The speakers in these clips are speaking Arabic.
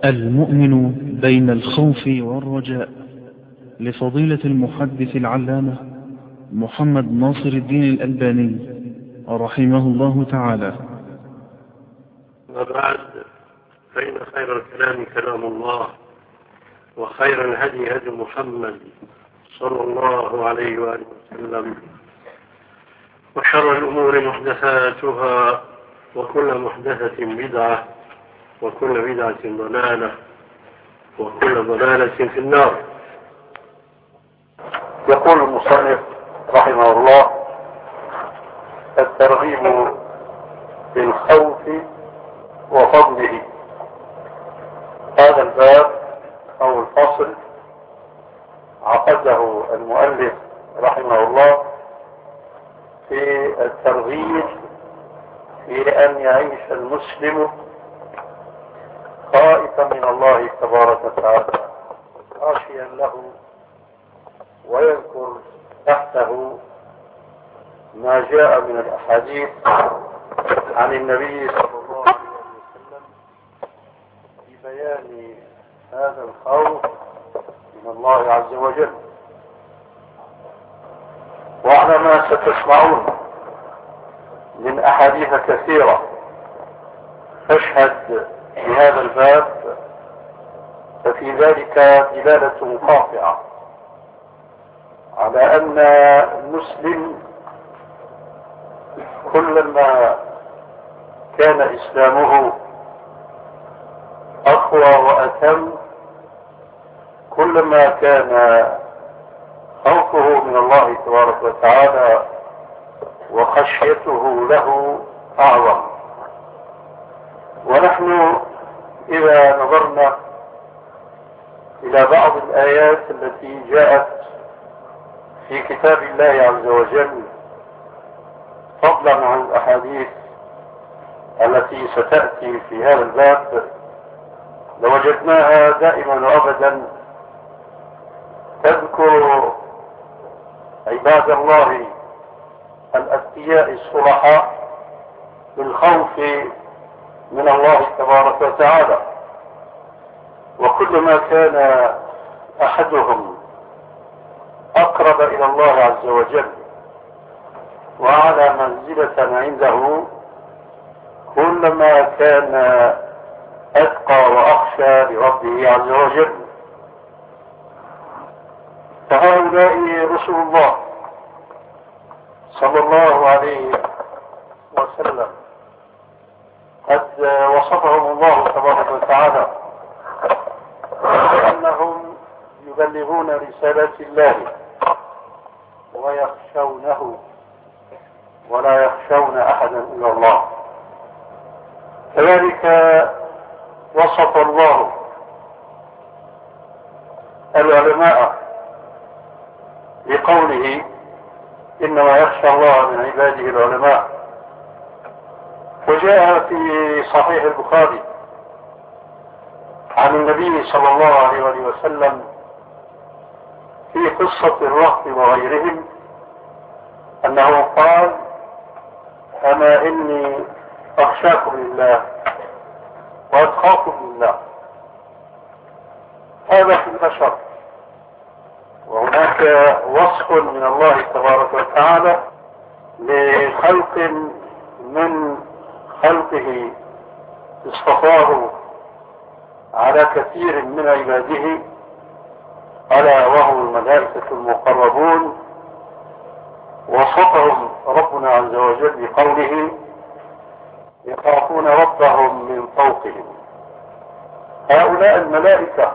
المؤمن بين الخوف والرجاء، لفضيلة المحدث العلامة محمد ناصر الدين الألباني رحمه الله تعالى. وبعد، فإن خير الكلام كلام الله، وخير الهدي هدي محمد صلى الله عليه وآله وسلم، وشر الأمور محدثاتها، وكل محدثة بدعة، وكل بدعة ضلالة، وكل ضلالة في النار. يقول المصنف رحمه الله: الترغيب بالخوف وفضله. هذا الباب أو الفصل عقده المؤلف رحمه الله في الترغيب في أن يعيش المسلم خائفا من الله تبارك وتعالى، خاشيا له، ويذكر تحته ما جاء من الأحاديث عن النبي صلى الله عليه وسلم في بيان هذا الخوف من الله عز وجل. وعلى ما ستسمعون من أحاديث كثيرة تشهد بهذا الباب، ففي ذلك دلالة قاطعة على أن المسلم كلما كان إسلامه أقوى وأتم، كلما كان خوفه من الله تبارك وتعالى وخشيته له أعظم. ونحن إذا نظرنا إلى بعض الآيات التي جاءت في كتاب الله عز وجل فضلا عن الأحاديث التي ستأتي في هذا الباب، لوجدناها دائما وأبدا تذكر عباد الله الأتقياء الصلحاء بالخوف من الله تبارك وتعالى. وكلما كان أحدهم أقرب إلى الله عز وجل وعلى منزلة عنده، كلما كان أتقى وأخشى لربه عز وجل. فهؤلاء رسل الله صلى الله عليه وسلم قد وصفهم الله تبارك وتعالى بأنهم يبلغون رسالات الله ويخشونه ولا يخشون أحدا إلا الله. كذلك وصف الله العلماء بقوله: إنما يخشى الله من عباده العلماء. وجاء في صحيح البخاري عن النبي صلى الله عليه وسلم في قصة الرهط وغيرهم أنه قال: أما إني أخشاكم لله وأتقاكم لله. هذا في البشر. وهناك وصف من الله تبارك وتعالى لخلق من خلقه اصطفاه على كثير من عباده، ألا وهم الملائكة المقربون. وصفهم ربنا عز وجل بقوله: يخافون ربهم من فوقهم. هؤلاء الملائكة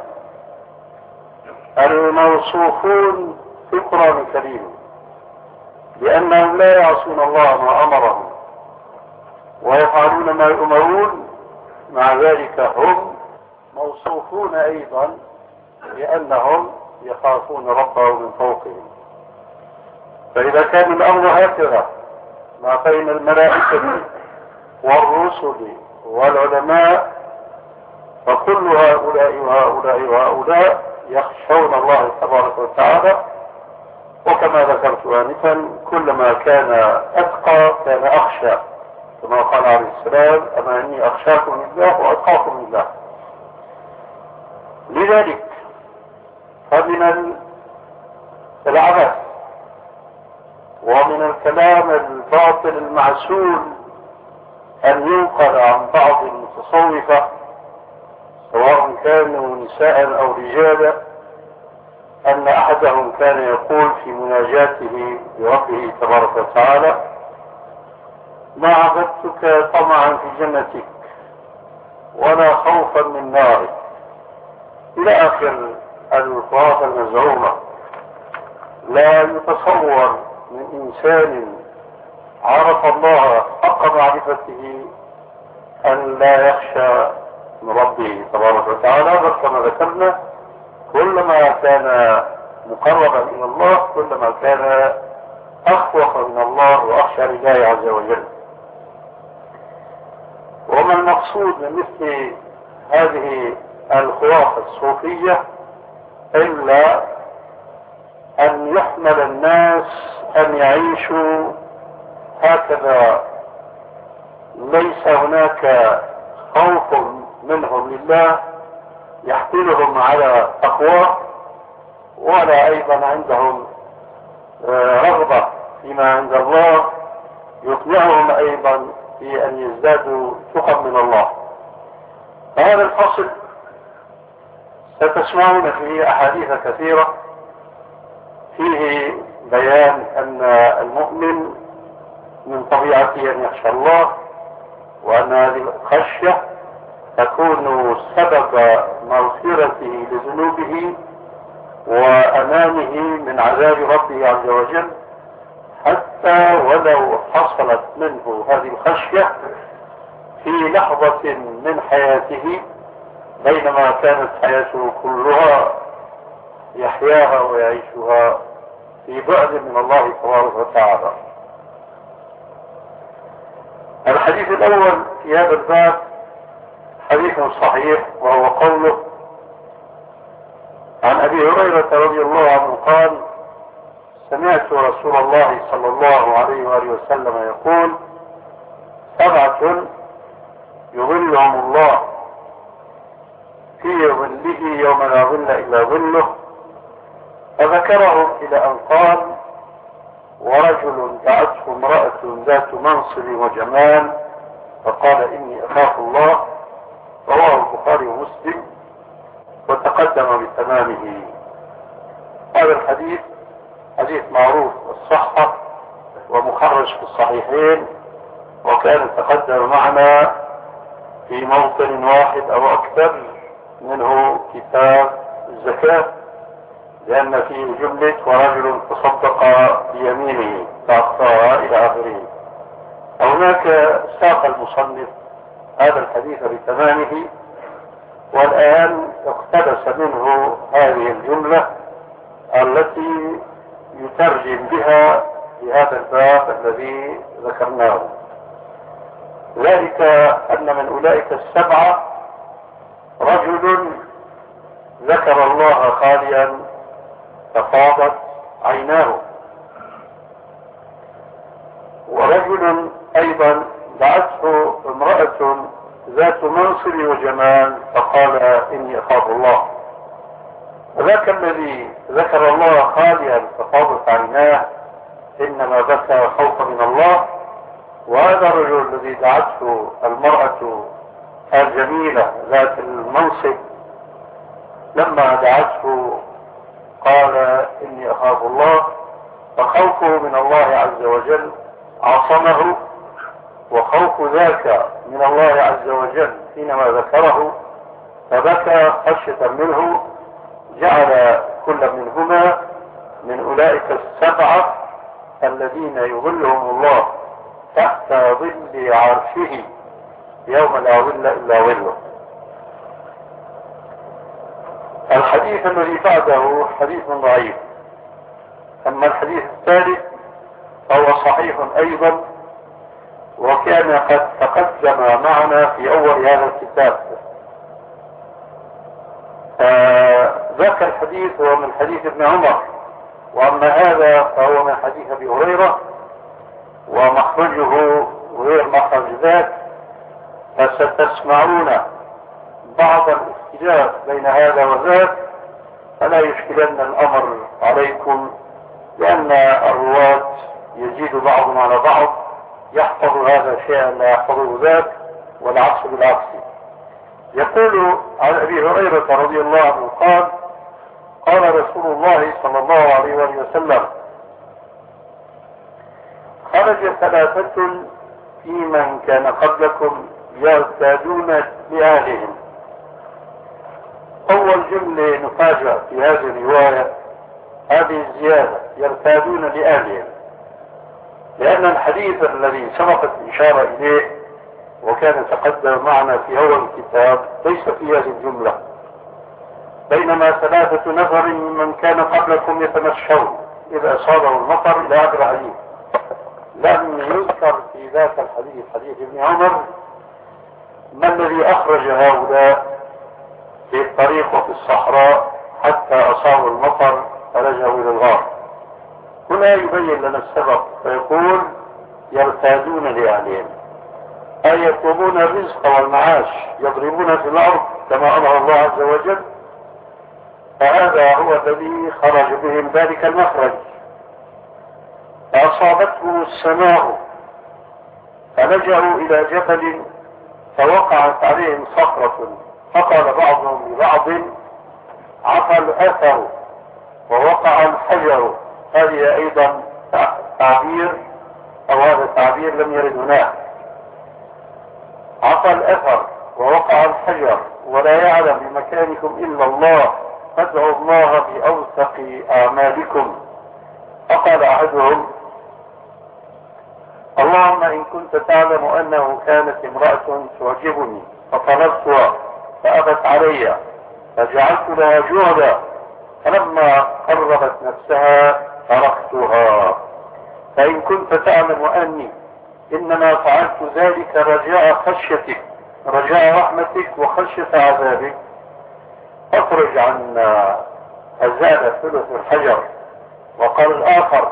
الموصوفون في القرآن الكريم لأنهم لا يعصون الله ما أمرهم ويفعلون ما يؤمرون، مع ذلك هم موصوفون أيضا لأنهم يخافون ربهم من فوقهم. فإذا كان الأمر هكذا ما بين الملائكة والرسل والعلماء، فكل هؤلاء وهؤلاء وهؤلاء يخشون الله تبارك وتعالى. وكما ذكرت آنفا، كلما كان أتقى كان أخشى، كما قال عليه السلام: أما إني أخشاكم لله وأتقاكم لله. ولذلك فمن العبث ومن الكلام الباطل المعسول أن ينقل عن بعض المتصوفة سواء كانوا نساء أو رجالا أن أحدهم كان يقول في مناجاته بربه تبارك وتعالى: ما عبدتك طمعا في جنتك ولا خوفا من نارك، إلى آخر الخرافة المزعومة. لا يتصور من إنسان عرف الله حق معرفته أن لا يخشى من ربه تبارك وتعالى، بل كما ذكرنا كلما كان مقربا إلى الله كلما كان أخوف من الله وأخشى لله عز وجل. وما المقصود من مثل هذه الخرافة الصوفية إلا أن يحمل الناس أن يعيشوا هكذا، ليس هناك خوف منهم لله يحملهم على تقواه، ولا أيضا عندهم رغبة فيما عند الله يقنعهم أيضا في أن يزدادوا ثقة من الله. هذا الفصل ستسمعون فيه أحاديث كثيرة فيه بيان أن المؤمن من طبيعته أن يخشى الله، وأن هذه الخشية تكون سبب مغفرته لذنوبه وأمانه من عذاب ربه عز وجل، حتى ولو حصلت منه هذه الخشية في لحظة من حياته بينما كانت حياته كلها يحياها ويعيشها في بعد من الله تبارك وتعالى. الحديث الأول في هذا الباب حديث صحيح، وهو قوله عن أبي هريرة رضي الله عنه قال: سمعت رسول الله صلى الله عليه وآله وسلم يقول: 7 يظلهم الله في ظله يوم لا ظل إلا ظله، فذكرهم إلى أن قال: ورجل دعته امرأة ذات منصب وجمال فقال إني أخاف الله، رواه البخاري ومسلم وتقدم بتمامه. هذا الحديث حديث معروف الصحة ومخرج في الصحيحين، وكان تقدم معنا في موطن واحد أو أكثر منه كتاب الزكاة، لأن فيه جملة ورجل تصدق بيمينه فأخطاها إلى آخره. هناك ساق المصنف هذا الحديث بتمامه، والآن اقتبس منه هذه الجملة التي يترجم بها لهذا الباب الذي ذكرناه، ذلك أن من أولئك 7 رجل ذكر الله خاليا ففاضت عيناه، ورجل أيضا دعته امرأة ذات منصب وجمال فقال إني أخاف الله. وذاك الذي ذكر الله خاليا ففاضت عيناه إنما بكى خوفا من الله، وهذا الرجل الذي دعته المرأة الجميلة ذات المنصب لما دعته قال إني أخاف الله، فخوفه من الله عز وجل عصمه، وخوف ذاك من الله عز وجل حينما ذكره فبكى خشية منه، جعل كل منهما من أولئك 7 الذين يظلهم الله تحت ظل عرشه يوم لا ظل إلا ظله. الحديث الذي بعده حديث ضعيف، أما الحديث الثالث فهو صحيح أيضا، وكان قد تقدم معنا في أول هذا الكتاب. ذاك الحديث هو من حديث ابن عمر، وأما هذا فهو من حديث أبي هريرة ومخرجه غير مخرج ذاك، فستسمعون بعض اختلاف بين هذا وذاك فلا يشكلن الأمر عليكم، لأن الرواة يزيد بعضهم على بعض، يحفظ هذا شيئا لا يحفظه ذاك والعكس بالعكس. يقول عن أبي هريرة رضي الله عنه قال: قال رسول الله صلى الله عليه وسلم: خرج ثلاثة في من كان قبلكم يرتادون لأهلهم. أول جملة نفاجأ في هذه الرواية هذه الزيادة، يرتادون لأهلهم، لأن الحديث الذي سبقت الإشارة إليه وكان تقدم معنا في أول الكتاب ليس في هذه الجملة. بينما 3 نفر ممن كان قبلكم يتمشون إذا أصابه المطر إلى آخر الحديث، لم يذكر في ذاك الحديث حديث ابن عمر ما الذي أخرج هؤلاء في الطريق وفي الصحراء حتى أصابوا المطر فرجعوا إلى الغار. هنا يبين لنا السبب فيقول: يرتادون لأهلهم، أي يطلبون الرزق والمعاش، يضربون في الأرض كما أمر الله عز وجل، فهذا هو الذي خرج بهم ذلك المخرج. فأصابتهم السماء فلجأوا إلى جبل فوقعت عليهم صخرة، فقال بعضهم لبعض: عفى الأثر ووقع الحجر. هذه أيضا تعبير، أو هذا التعبير لم يرد هناك. عفى الأثر ووقع الحجر ولا يعلم بمكانكم إلا الله، فادعوا الله بأوثق أعمالكم. فقال أحدهم: اللهم إن كنت تعلم أنه كانت امرأة تعجبني فطلبتها فأبت علي فجعلت لها جهدا، فلما قربت نفسها تركتها. فإن كنت تعلم أني إنما فعلت ذلك رجاء خشيتك، رجاء رحمتك وخشية عذابك، فاخرج عنا. فزاد ثلث الحجر. وقال الآخر: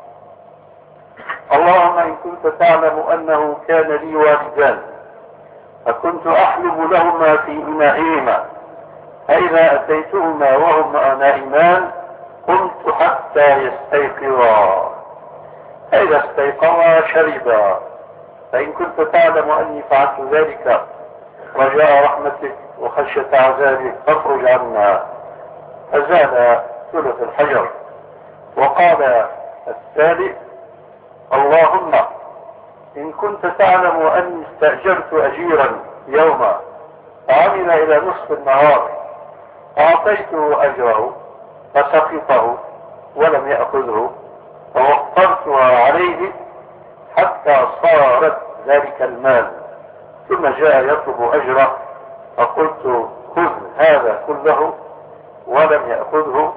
اللهم إن كنت تعلم أنه كان لي والدان فكنت أحلب لهما في إنائهما، فإذا أتيتهما وهما نائمان قمت حتى يستيقظا، فإذا استيقظا شربا. فإن كنت تعلم أني فعلت ذلك رجاء رحمتك وخشية عذابك فاخرج عنا. فزاد ثلث الحجر. وقال الثالث: اللهم إن كنت تعلم أني استأجرت أجيرا يوما فعمل إلى نصف النهار فأعطيته أجره فسقطه ولم يأخذه فوفرتها عليه حتى صارت ذلك المال، ثم جاء يطلب أجره فقلت خذ هذا كله ولم يأخذه،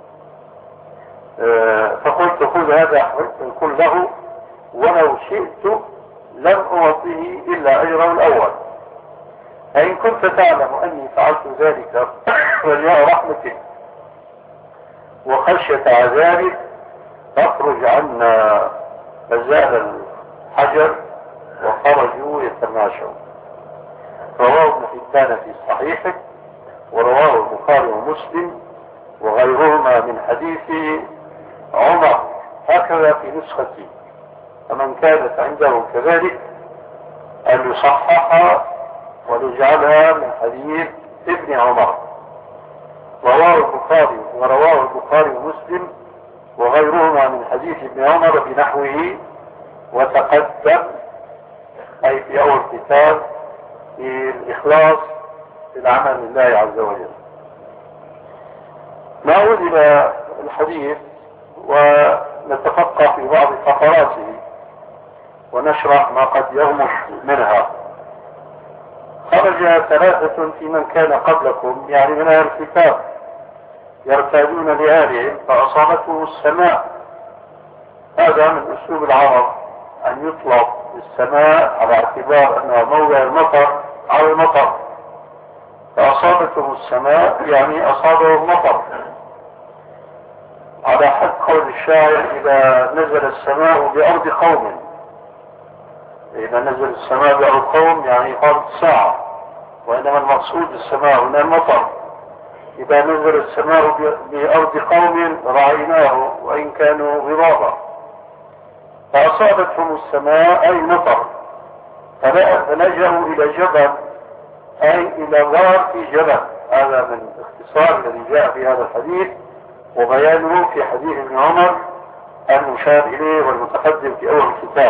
فقلت خذ هذا كله ولو شئت لم أعطيه إلا أجره الأول. فإن كنت تعلم أني فعلت ذلك رجاء رحمتك وخشية عذابك فاخرج عنا. فزال الحجر وخرجوا يتماشوا. رواه ابن حبان في صحيحه، ورواه البخاري ومسلم وغيرهما من حديث عمر، هكذا في نسختي، فمن كانت عنده كذلك أن يصححها ونجعلها من حديث ابن عمر. رواه البخاري ومسلم وغيرهما من حديث ابن عمر بنحوه، وتقدم أي في أول كتاب في الإخلاص في العمل لله عز وجل. نعود إلى الحديث ونتفقه في بعض فقراته ونشرح ما قد يغمض منها. خرج 3 في من كان قبلكم، يعني من أهل الكتاب، يرتادون لأهلهم فأصابته السماء. هذا من أسلوب العرب أن يطلب السماء على اعتبار أنها موضع المطر على المطر، فأصابته السماء يعني أصابه المطر، على حد قول الشاعر: إذا نزل السماء بأرض قوم، إذا نزل السماء بأرض قوم يعني قامت الساعة، وإنما المقصود السماء هنا المطر. إذا نزل السماء بأرض قوم رعيناه وإن كانوا غرابا، فأصابتهم السماء أي مطر، فلجأوا إلى جبل أي إلى غار في جبل. هذا من اختصار الذي جاء في هذا الحديث وبيانه في حديث ابن عمر المشار إليه والمتقدم في أول الكتاب.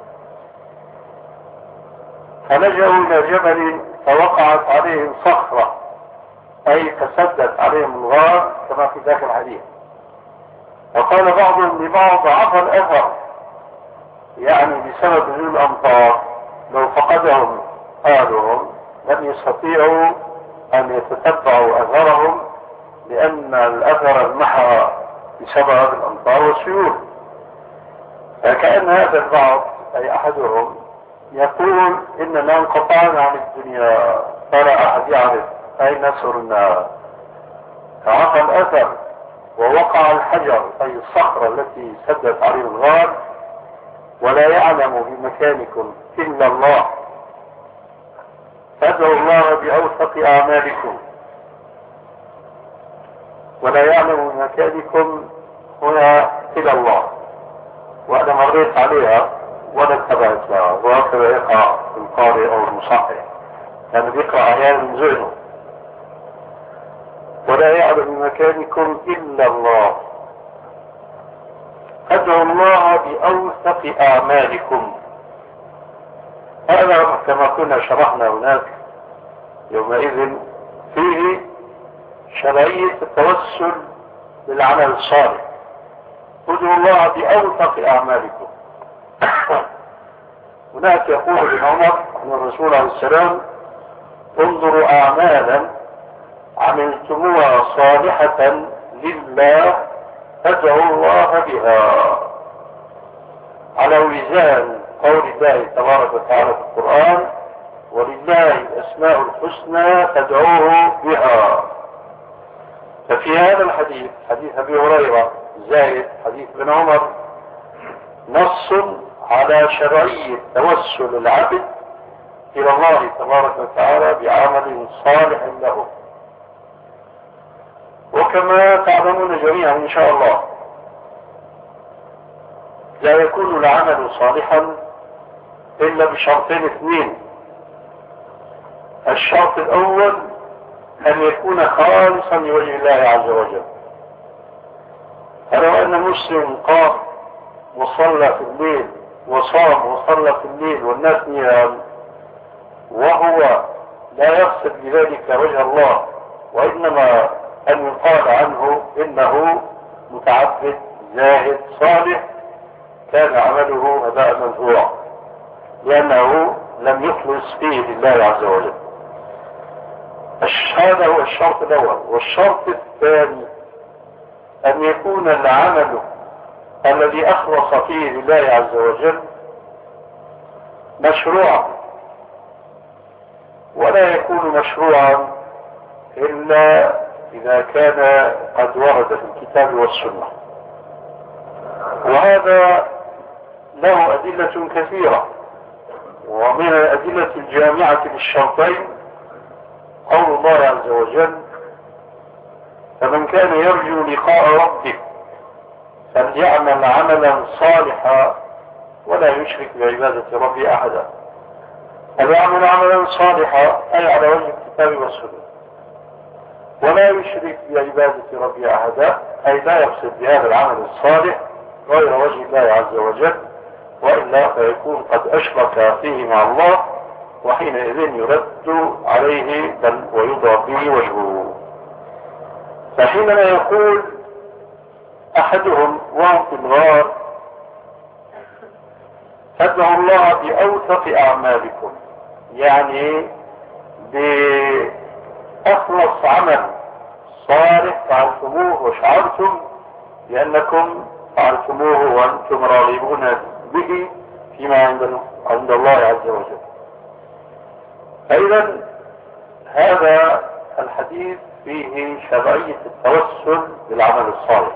فلجأوا إلى جبل فوقعت عليهم صخرة أي فسدت عليهم الغار كما في ذاك الحديث. وقال بعضهم لبعض عفى الأثر، يعني بسبب نزول الأمطار لو فقدهم أهلهم لم يستطيعوا أن يتتبعوا أثرهم، لأن الأثر انمحى بسبب الأمطار والسيول. فكأن هذا البعض أي أحدهم يقول إننا انقطعنا عن الدنيا فلا أحد يعرف أين صرنا. فعفى الأثر ووقع الحجر أي الصخرة التي سدت عليه الغار، ولا يعلم بمكانكم إلا الله، فادعوا الله بأوثق أعمالكم. ولا يعلم بمكانكم هنا إلا الله، وأنا مريت عليها ولا اتبعت لها، وهكذا يقع القارئ أو المصحح لأنه بيقرأ أحيانا من ذهنه. ولا يعلم بمكانكم إلا الله، ادعوا الله بأوثق أعمالكم. هذا كما كنا شرحنا هناك يومئذ فيه شرعية التوسل بالعمل الصالح. ادعوا الله بأوثق أعمالكم. هناك يقول ابن عمر أن الرسول عليه السلام انظروا أعمالا عملتموها صالحة لله ادعوا الله بها، على وزان قول الله تبارك وتعالى في القرآن ولله الأسماء الحسنى فادعوه بها. ففي هذا الحديث حديث أبي هريرة زائد حديث ابن عمر نص على شرعية توسل العبد إلى الله تبارك وتعالى بعمل صالح له. وكما تعلمون جميعا إن شاء الله لا يكون العمل صالحا إلا بشرطين اثنين. الشرط الأول أن يكون خالصا لوجه الله عز وجل. فلو أن مسلم قام وصلى في الليل وصام وصلى في الليل والناس نيام وهو لا يقصد بذلك وجه الله، وإنما أن يقال عنه إنه متعبد زاهد صالح، كان عمله هباء منثورا لأنه لم يخلص فيه لله عز وجل. هذا هو الشرط الأول. والشرط الثاني أن يكون العمل الذي أخلص فيه لله عز وجل مشروعا، ولا يكون مشروعا إلا إذا كان قد ورد في الكتاب والسنة. وهذا له أدلة كثيرة، ومن الأدلة الجامعة للشرطين قول الله عز وجل فمن كان يرجو لقاء ربه فليعمل عملا صالحا ولا يشرك بعبادة ربه أحدا. فليعمل عملا صالحا أي على وجه الكتاب والسنة، ولا يشرك بعبادة ربه أحدا أي لا يقصد بهذا العمل الصالح غير وجه الله عز وجل، وإلا فيكون قد أشرك فيه مع الله، وحينئذ يرد عليه بل ويضرب به وجهه. فحينما يقول أحدهم وهم في الغار فادعوا الله بأوثق أعمالكم، يعني بأخلص عمل صالح فعلتموه وشعرتم بأنكم فعلتموه وأنتم راغبون به فيما عند الله عز وجل. فإذا هذا الحديث فيه شرعية التوسل بالعمل الصالح.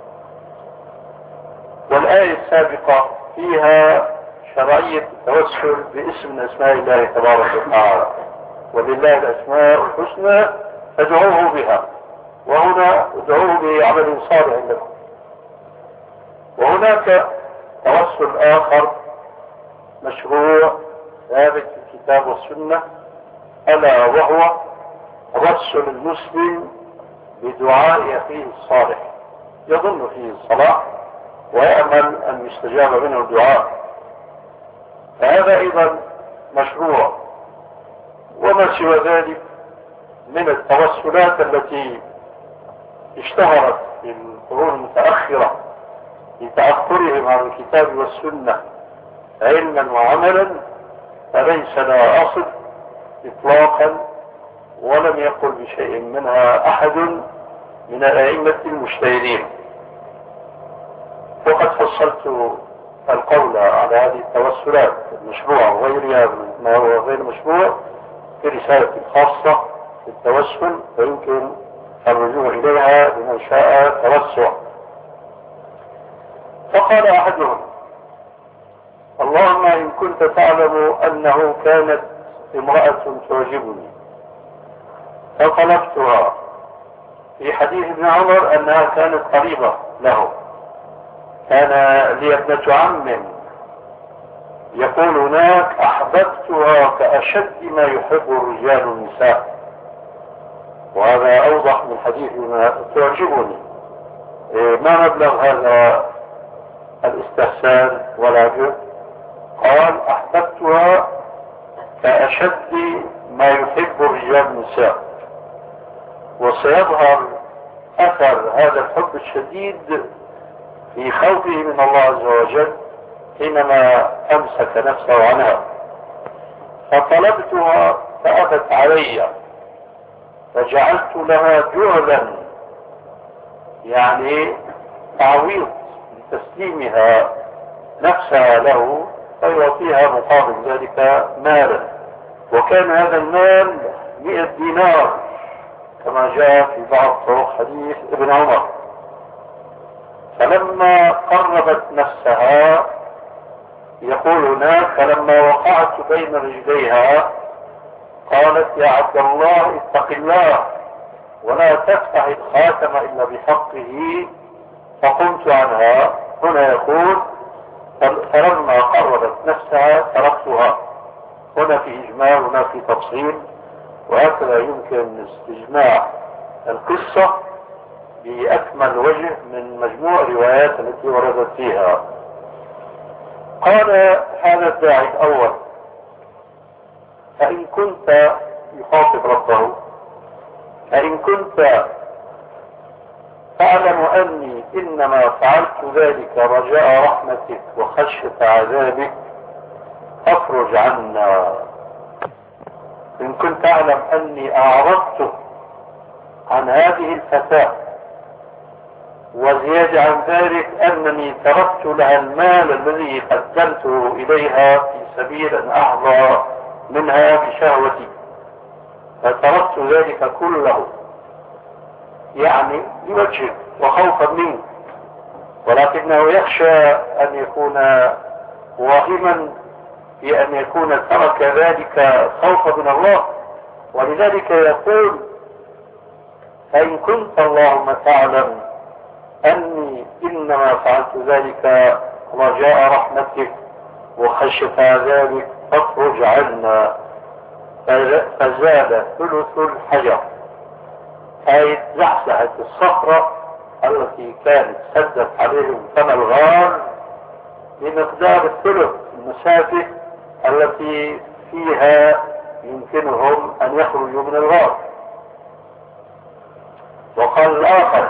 والآية السابقة فيها شرعية التوسل باسم من أسماء الله تبارك وتعالى. ولله الأسماء الحسنى فادعوه بها، وهنا ادعوه بعمل صالح لكم. وهناك توسل آخر مشروع ثابت في الكتاب والسنة، ألا وهو توسل المسلم بدعاء أخيه الصالح، يظن فيه الصلاح ويأمل أن يستجاب منه الدعاء، فهذا أيضا مشروع. وما سوى ذلك من التوسلات التي اشتهرت في القرون المتأخرة لتأخرهم عن الكتاب والسنة علما وعملا، فليس لها أصل إطلاقا، ولم يقل بشيء منها أحد من الأئمة المجتهدين. وقد فصلت القول على هذه التوسلات المشروعة وغيرها ما هو غير مشروع في رسالة خاصة في التوسل، ويمكن الرجوع إليها لمن شاء توسع. فقال أحدهم: اللهم إن كنت تعلم أنه كانت امرأة تعجبني فطلبتها، في حديث ابن عمر أنها كانت قريبة له، كان لي ابنة عم يقول هناك: أحببتها كأشد ما يحب الرجال النساء، وهذا أوضح من حديث ما تعجبني. ما مبلغ هذا الاستحسان والعجب؟ قال: أحببتها كأشد ما يحب الرجال النساء. وسيظهر أثر هذا الحب الشديد في خوفه من الله عز وجل حينما أمسك نفسه عنها. فطلبتها فأبت علي، فجعلت لها جعلا، يعني تعويض لتسليمها نفسها له، فيعطيها مقابل ذلك مالا، وكان هذا المال 100 دينار كما جاء في بعض طرق حديث ابن عمر. فلما قربت نفسها، يقول هناك: فلما وقعت بين رجليها قالت: يا عبد الله اتق الله ولا تفتح الخاتم إلا بحقه، فقمت عنها. هنا يقول: فلما قربت نفسها تركتها. هنا في إجمال، هنا في تفصيل، وهكذا يمكن استجماع القصة بأكمل وجه من مجموع الروايات التي وردت فيها. قال هذا الداعي الأول: فإن كنت، يخاطب ربه، فإن كنت تعلم أني إنما فعلت ذلك رجاء رحمتك وخشية عذابك فافرج عنا. إن كنت تعلم أني أعرضت عن هذه الفتاة، وزيادة عن ذلك أنني تركت لها المال الذي قدمته إليها في سبيل أن أحظى منها بشهوتي، فتركت ذلك كله يعني لوجهك وخوفا منك، ولكنه يخشى أن يكون واهما في أن يكون ترك ذلك خوفا من الله، ولذلك يقول: فإن كنت اللهم تعلم أني إنما فعلت ذلك رجاء رحمتك وخشية عذابك فاخرج عنا. فزاد ثلث الحجر، أي زحزحت الصخرة التي كانت سدت عليهم فم الغار بمقدار الثلث المسافة التي فيها يمكنهم أن يخرجوا من الغار. وقال الآخر: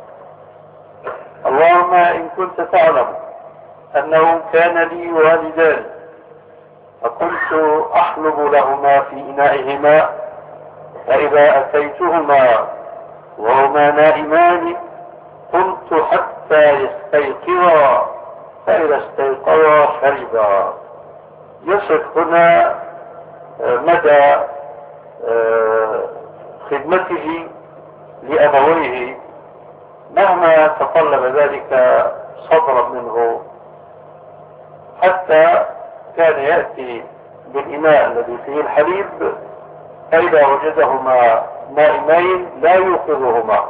اللهم إن كنت تعلم أنه كان لي والدان، فكنت أحلب لهما في إنائهما، فإذا أتيتهما وهما نائمان قمت حتى يستيقظا، فإذا استيقظا شربا. يصف هنا مدى خدمته لأبويه مهما تطلب ذلك صبرا منه، حتى كان يأتي بالإناء الذي فيه الحليب فإذا وجدهما نائمين لا يوقظهما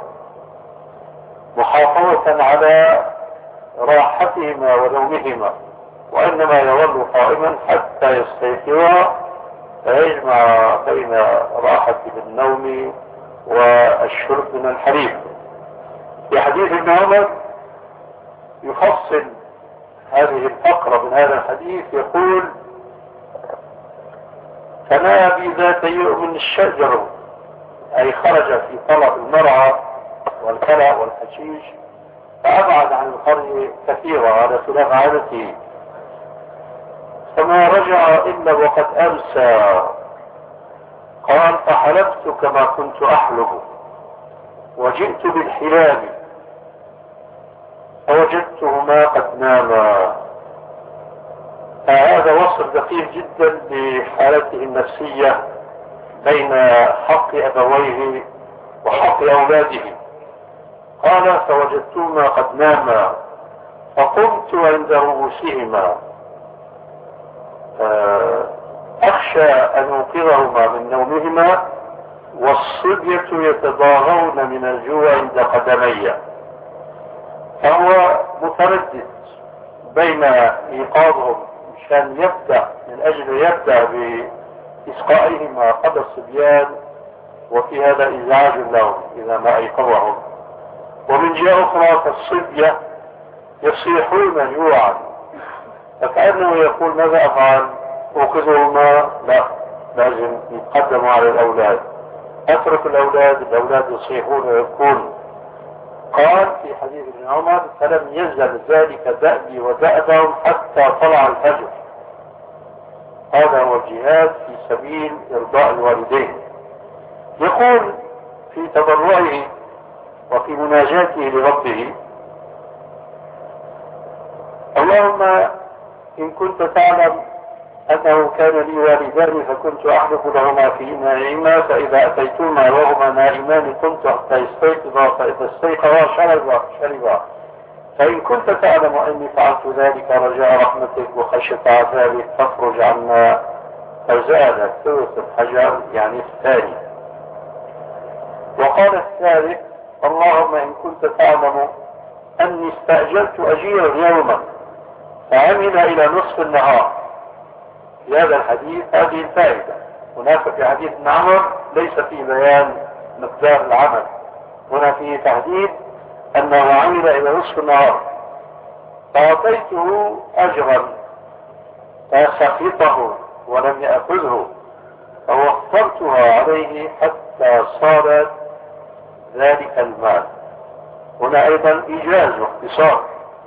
محافظة على راحتهما ونومهما، وإنما يظل قائما حتى يستيقظا فيجمع بين راحة النوم والشرب من الحليب. في حديث ابن عمر يفصل هذه الفقرة من هذا الحديث، يقول: فنأى بي ذات يوم الشجر، أي خرج في طلب المرعى والكلى والحشيش فأبعد عن القرية كثيرا على خلاف عادته، فما رجع إلا وقد أمسى. قال: فحلبت كما كنت أحلب وجئت بالحلاب فوجدتهما قد ناما. هذا وصف دقيق جدا بحالته النفسية بين حق أبويه وحق أولاده. قال: فوجدتهما قد ناما فقمت عند رؤوسهما أخشى أن أوقظهما من نومهما والصبية يتضاغون من الجوع عند قدمي. فهو متردد بين إيقاظهم مشان يبدأ من أجل يبدأ بإسقائهما قبل الصبيان، وفي هذا إزعاج لهم إذا ما أيقظهم. ومن جهة أخرى فالصبية يصيحون جوعا، فكأنه يقول: ماذا أفعل؟ أوقظهما؟ لا، لازم يتقدموا على الأولاد، أترك الأولاد يصيحون ويبكون. قال في حديث ابن عمر: فلم يزل ذلك دأبي ودأبهم حتى طلع الفجر. هذا هو الجهاد في سبيل إرضاء الوالدين. يقول في تضرعه وفي مناجاته لربه: اللهم إن كنت تعلم أنه كان لي والدان فكنت أحلف لهما في نائما، فإذا أتيتهما وهما نائمان قمت حتى يستيقظا، فإذا استيقظا شربا. فإن كنت تعلم أني فعلت ذلك رجاء رحمتك وخشية عذابك فاخرج عنا. فزاد ثلث الحجر يعني الثاني. وقال الثالث: اللهم إن كنت تعلم أني استأجلت أجيرا يوما فعمل إلى نصف النهار. في هذا الحديث هذه الفائدة. هناك في حديث ابن عمر ليس في بيان مقدار العمل، هنا فيه تحديد أنه عمل إلى نصف النهار، فأعطيته أجرا فسخطه ولم يأخذه، فوفرتها عليه حتى صارت ذلك المال. هنا أيضا إيجاز واختصار،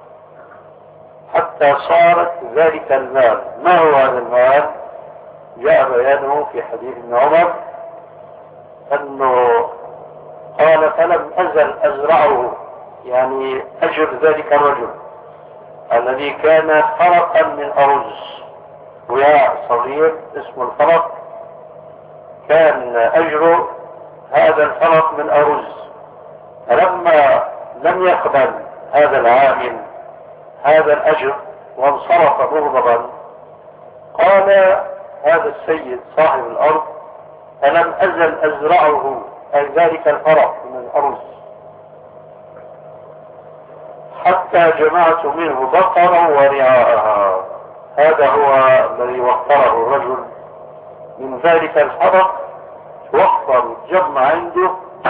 حتى صارت ذلك المال. ما هو هذا المال؟ جاء بيانه في حديث ابن عمر أنه قال: فلم أزل أزرعه، يعني أجر ذلك الرجل الذي كان فرقا من أرز، وعاء صغير اسمه الفرق، كان أجر هذا الفرق من أرز. فلما لم يقبل هذا العامل هذا الأجر وانصرف مغضبا، قال هذا السيد صاحب الأرض: فلم أزل أزرعه، أي ذلك الفرق من الأرز، حتى جمعت منه بقرا ورعاءها. هذا هو الذي وفره الرجل من ذلك الفرق، وفر جمع عنده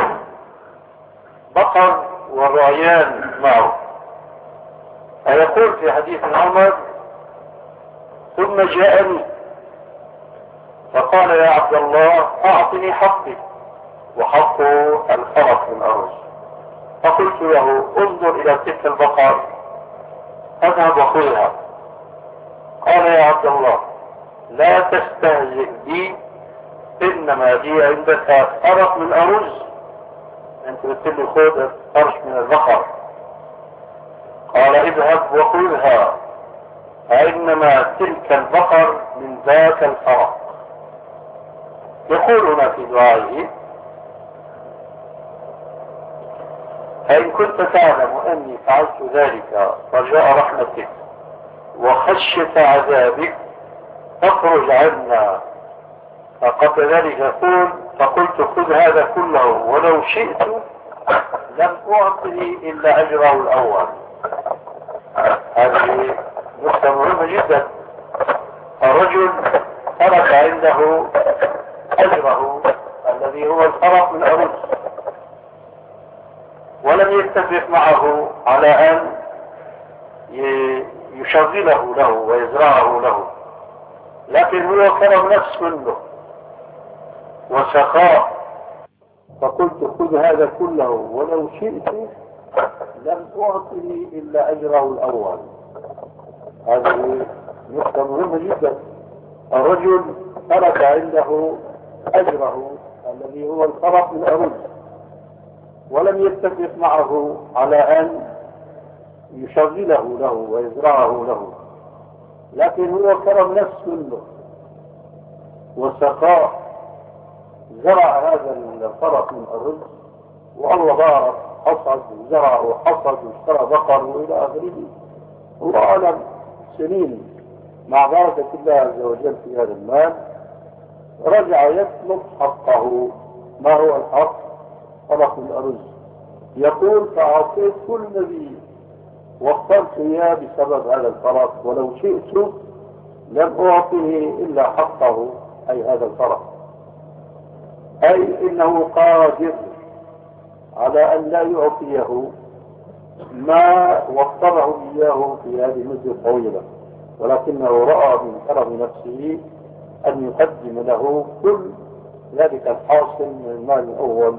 بقر ورعيان معه. فيقول في حديث عمر: ثم جاءني فقال: يا عبد الله أعطني حقي، وحقه الفرق من أرز. فقلت له: انظر إلى تلك البقر، اذهب وخذها. قال: يا عبد الله لا تستهزئ بي، إنما لي عندك فرق من أرز، أنت قلت لي خذ فرش من البقر. قال: اذهب وخذها، فإنما تلك البقر من ذاك الفرق. يقول هنا في دعائه: فإن كنت تعلم أني فعلت ذلك رجاء رحمتك وخشية عذابك فاخرج عنا. قبل ذلك يقول فقلت خذ هذا كله ولو شئت لم أعطه إلا أجره الأول. هذه نقطة مهمة جدا. الرجل ترك عنده أجره الذي هو الفرق من الأرز، ولم يتفق معه على أن يشغله له ويزرعه له، لكن هو كرم نفس منه وسخاء. فقلت خذ هذا كله ولو شئت لم أعطه إلا أجره الأول. هذه نقطة مهمة جدا. الرجل ترك عنده أجره الذي هو الفرق من الأرز، ولم يتفق معه على أن يشغله له ويزرعه له، لكن هو كرم نفس منه وسخاء. زرع هذا الفرق من الرز والله بارك، حصد وزرع وحصد واشترى بقر والى اخره، الله اعلم سنين مع بركه الله عز وجل في هذا المال. رجع يطلب حقه. ما هو الحق؟ فرق من الرز. يقول فاعطيت كل نبي واخترت اياه بسبب هذا الفرق، ولو شئت لم اعطه الا حقه، اي هذا الفرق، أي إنه قادر على أن لا يعطيه ما وفره إياه في هذه المدة الطويلة، ولكنه رأى من كرم نفسه أن يقدم له كل ذلك الحاصل من المال الأول.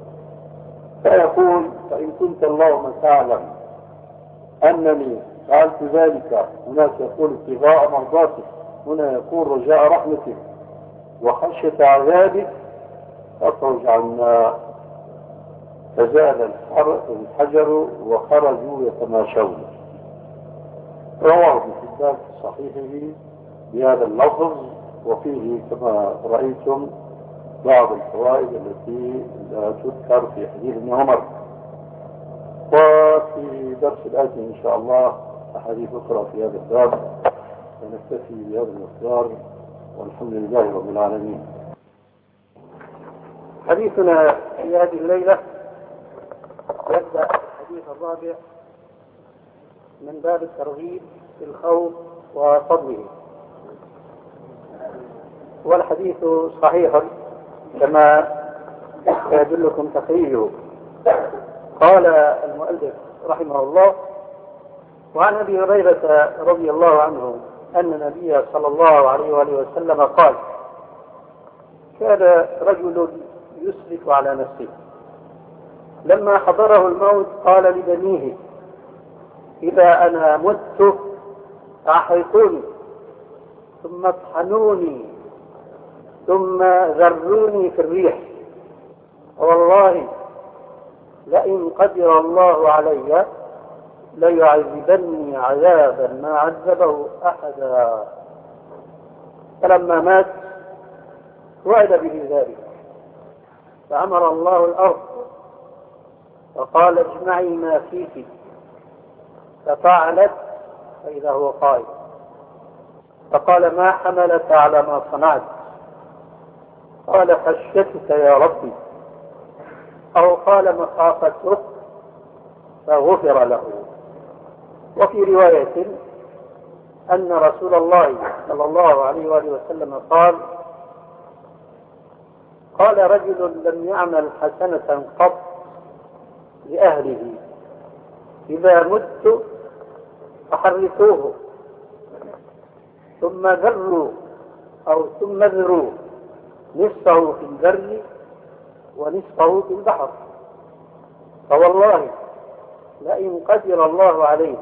فيقول فإن كنت اللهم تعلم أنني فعلت ذلك، هناك يقول ابتغاء مرضاتك، هنا يقول رجاء رحمتك وخشية عذابك، فاخرج عنا. فزال الحجر وخرجوا يتماشون. رواه ابن حبان في صحيحه بهذا اللفظ، وفيه كما رأيتم بعض الفوائد التي لا تذكر في حديث ابن عمر. وفي درس الآتي إن شاء الله أحاديث أخرى في هذا الباب، ونكتفي بهذا المقدار، والحمد لله رب العالمين. حديثنا في هذه الليلة يبدأ الحديث الرابع من باب الترغيب في الخوف وفضله، والحديث صحيح كما يدلكم تخريجه. قال المؤلف رحمه الله: وعن أبي هريرة رضي الله عنه أن النبي صلى الله عليه وآله وسلم قال: كان رجل يسرف على نفسه، لما حضره الموت قال لبنيه: إذا أنا مت أحرقوني ثم اطحنوني ثم ذروني في الريح، والله لئن قدر الله علي ليعذبني عذابا ما عذبه أحدا. فلما مات وعد به ذلك، فأمر الله الأرض فقال: اجمعي ما فيك، ففعلت فإذا هو قائم، فقال: ما حملك على ما صنعت؟ قال: خشيتك يا ربي، أو قال مخافتك، فغفر له. وفي رواية أن رسول الله صلى الله عليه وآله وسلم قال رجل لم يعمل حسنة قط لأهله: إذا مت فحرقوه ثم ذروا نصفه في البر ونصفه في البحر، فوالله لئن قدر الله عليه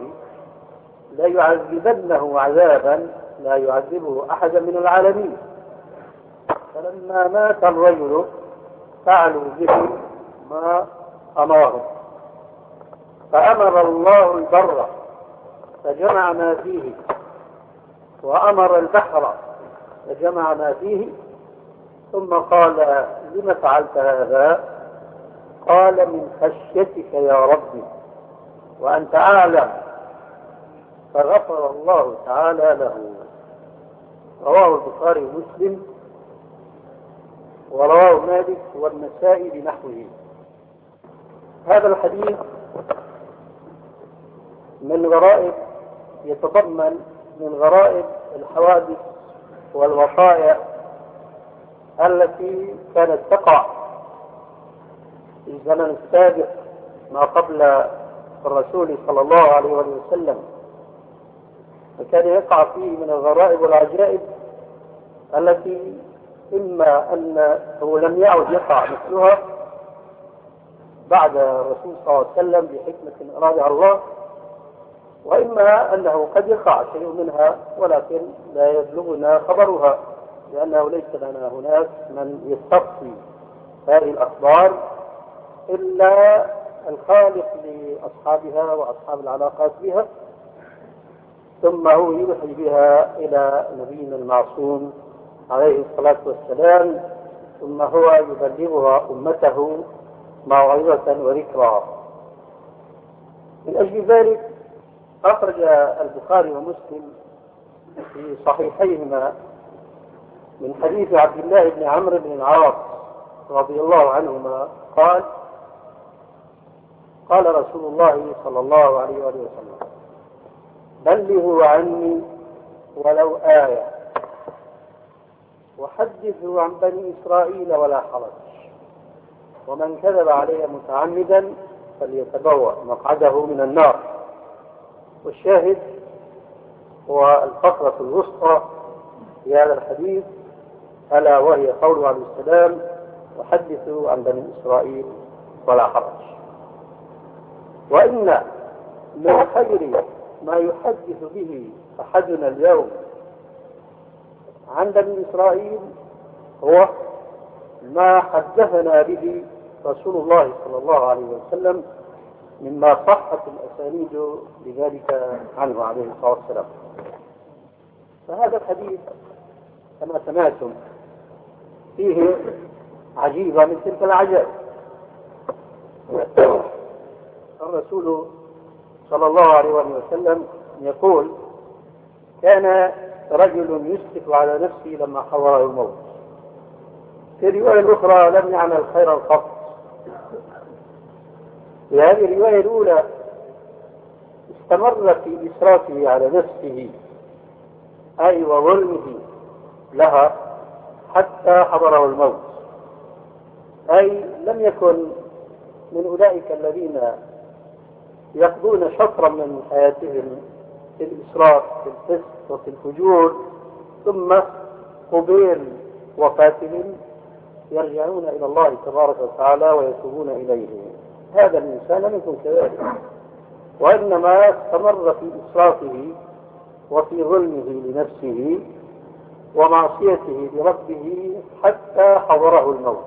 ليعذبنه عذابا لا يعذبه أحدا من العالمين. فلما مات الرجل فعلوا به ما أمرهم، فأمر الله البر فجمع ما فيه، وأمر البحر فجمع ما فيه، ثم قال: لم فعلت هذا؟ قال: من خشيتك يا ربي وأنت أعلم. فغفر الله تعالى له. رواه البخاري ومسلم ورواه مالك والنسائي بنحوه. هذا الحديث من غرائب يتضمن من غرائب الحوادث والوقائع التي كانت تقع في الزمن السابق ما قبل الرسول صلى الله عليه وسلم، فكان يقع فيه من الغرائب والعجائب التي إما أنه لم يعد يقع مثلها بعد الرسول صلى الله عليه وسلم بحكمة أرادها الله، وإما أنه قد يقع شيء منها ولكن لا يبلغنا خبرها، لأنه ليس لنا هناك من يستقصي هذه الأخبار إلا الخالق لأصحابها وأصحاب العلاقات بها، ثم هو يوحي بها إلى نبينا المعصوم عليه الصلاة والسلام، ثم هو يبلغها أمته موعظة وذكرى. من أجل ذلك أخرج البخاري ومسلم في صحيحيهما من حديث عبد الله بن عمرو بن العاص رضي الله عنهما قال: قال رسول الله صلى الله عليه وسلم: بلغوا عني ولو آية وحدثوا عن بني إسرائيل ولا حرج، ومن كذب علي متعمدا فليتبوأ مقعده من النار. والشاهد هو الفقرة الوسطى في هذا الحديث، ألا وهي قوله عليه السلام: وحدثوا عن بني إسرائيل ولا حرج. وإن من خير ما يحدث به أحدنا اليوم عن بني إسرائيل هو ما حدثنا به رسول الله صلى الله عليه وسلم مما صحت الأسانيد بذلك عنه عليه الصلاة والسلام. فهذا الحديث كما سمعتم فيه عجيبة من تلك العجائب. الرسول صلى الله عليه وسلم يقول: كان رجل يشرف على نفسه لما حضره الموت. في الرواية الأخرى: لم يعمل خيرا قط. في هذه الرواية الأولى استمر في إسرافه على نفسه أي وظلمه لها حتى حضره الموت، أي لم يكن من أولئك الذين يقضون شطرا من حياتهم في الإسراف في الفسق وفي الفجور، ثم قبيل وفاتهم يرجعون إلى الله تبارك وتعالى ويتوبون إليه. هذا الإنسان لم يكن كذلك، وإنما استمر في إسرافه وفي ظلمه لنفسه ومعصيته لربه حتى حضره الموت.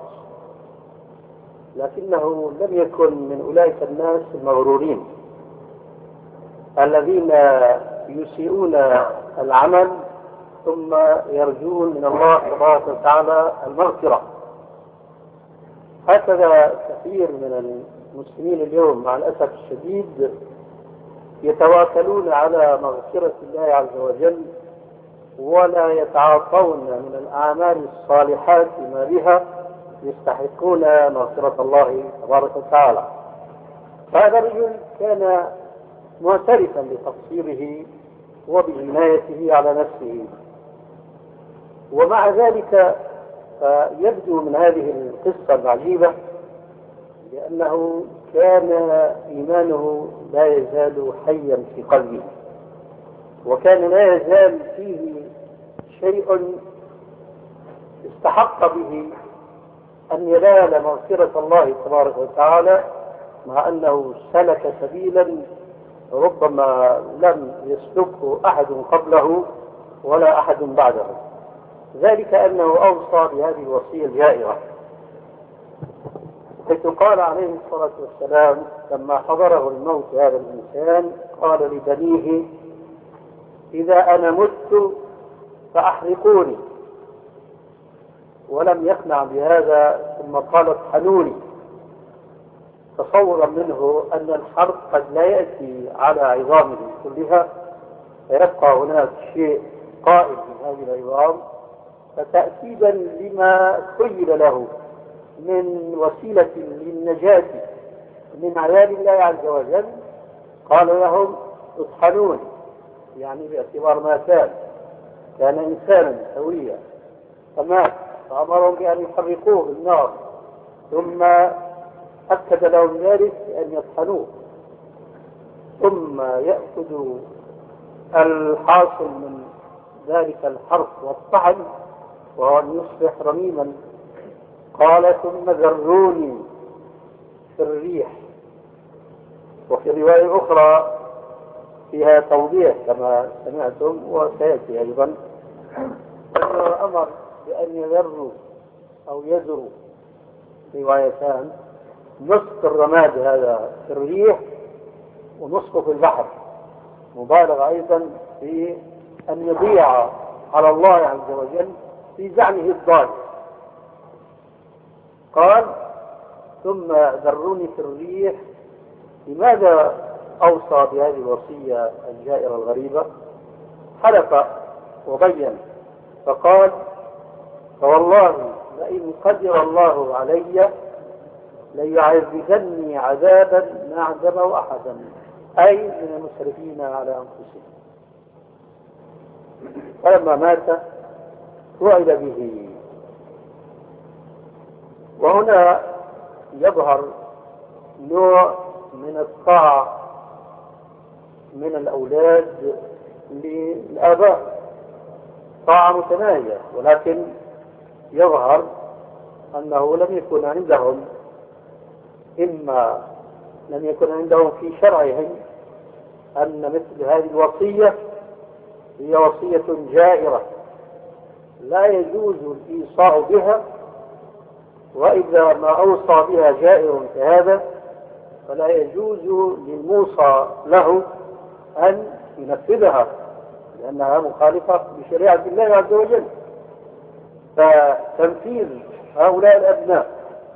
لكنه لم يكن من أولئك الناس المغرورين الذين يسيئون العمل ثم يرجون من الله تبارك وتعالى المغفرة. هكذا كثير من المسلمين اليوم مع الأسف الشديد يتواكلون على مغفرة الله عز وجل ولا يتعاطون من الأعمال الصالحات ما بها يستحقون مغفرة الله تبارك وتعالى. فهذا الرجل كان معترفا بتقصيره وبجنايته على نفسه، ومع ذلك يبدو من هذه القصة العجيبة لأنه كان إيمانه لا يزال حيا في قلبه، وكان لا يزال فيه شيء استحق به أن ينال مغفرة الله تبارك وتعالى، مع أنه سلك سبيلا ربما لم يسلكه أحد قبله ولا أحد بعده. ذلك أنه أوصى بهذه الوصية الجائرة، حيث قال عليه الصلاة والسلام لما حضره الموت هذا الإنسان قال لبنيه: إذا أنا مت فأحرقوني. ولم يقنع بهذا ثم قال: اطحنوني، تصورا منه أن الحرق قد لا يأتي على عظامه كلها، فيبقى هناك شيء قائم من هذه العظام، فتأكيدا لما خيل له من وسيلة للنجاة من عذاب الله عز وجل قال لهم اطحنون، يعني باعتبار ما كان إنسانا سويا فمات، فأمرهم بأن يحرقوه بالنار، ثم أكد لهم ذلك بأن يطحنوه، ثم يأخذوا الحاصل من ذلك الحرق والطحن وهو أن يصبح رميما. قال ثم ذروني في الريح. وفي رواية أخرى فيها توضيح كما سمعتم وسيأتي أيضا أنه أمر بأن يذروا أو يذروا روايتان، نصف الرماد هذا في الريح ونصفه في البحر، مبالغة أيضا في أن يضيع على الله عز وجل في زعمه الضال. قال ثم ذروني في الريح. لماذا أوصى بهذه الوصية الجائرة الغريبة؟ حلف وبين فقال فوالله لئن قدر الله علي ليعذبني عذابا ما عذبه أحدا، أي من المسرفين على أنفسهم. فلما مات وعد به. وهنا يظهر نوع من الطاعة من الأولاد للآباء، طاعة متناهية، ولكن يظهر أنه لم يكن عندهم في شرعهم أن مثل هذه الوصية هي وصية جائرة لا يجوز الإيصاء بها، وإذا ما أوصى بها جائر كهذا فلا يجوز للموصى له أن ينفذها لأنها مخالفة بشريعة الله عز وجل. فتنفيذ هؤلاء الأبناء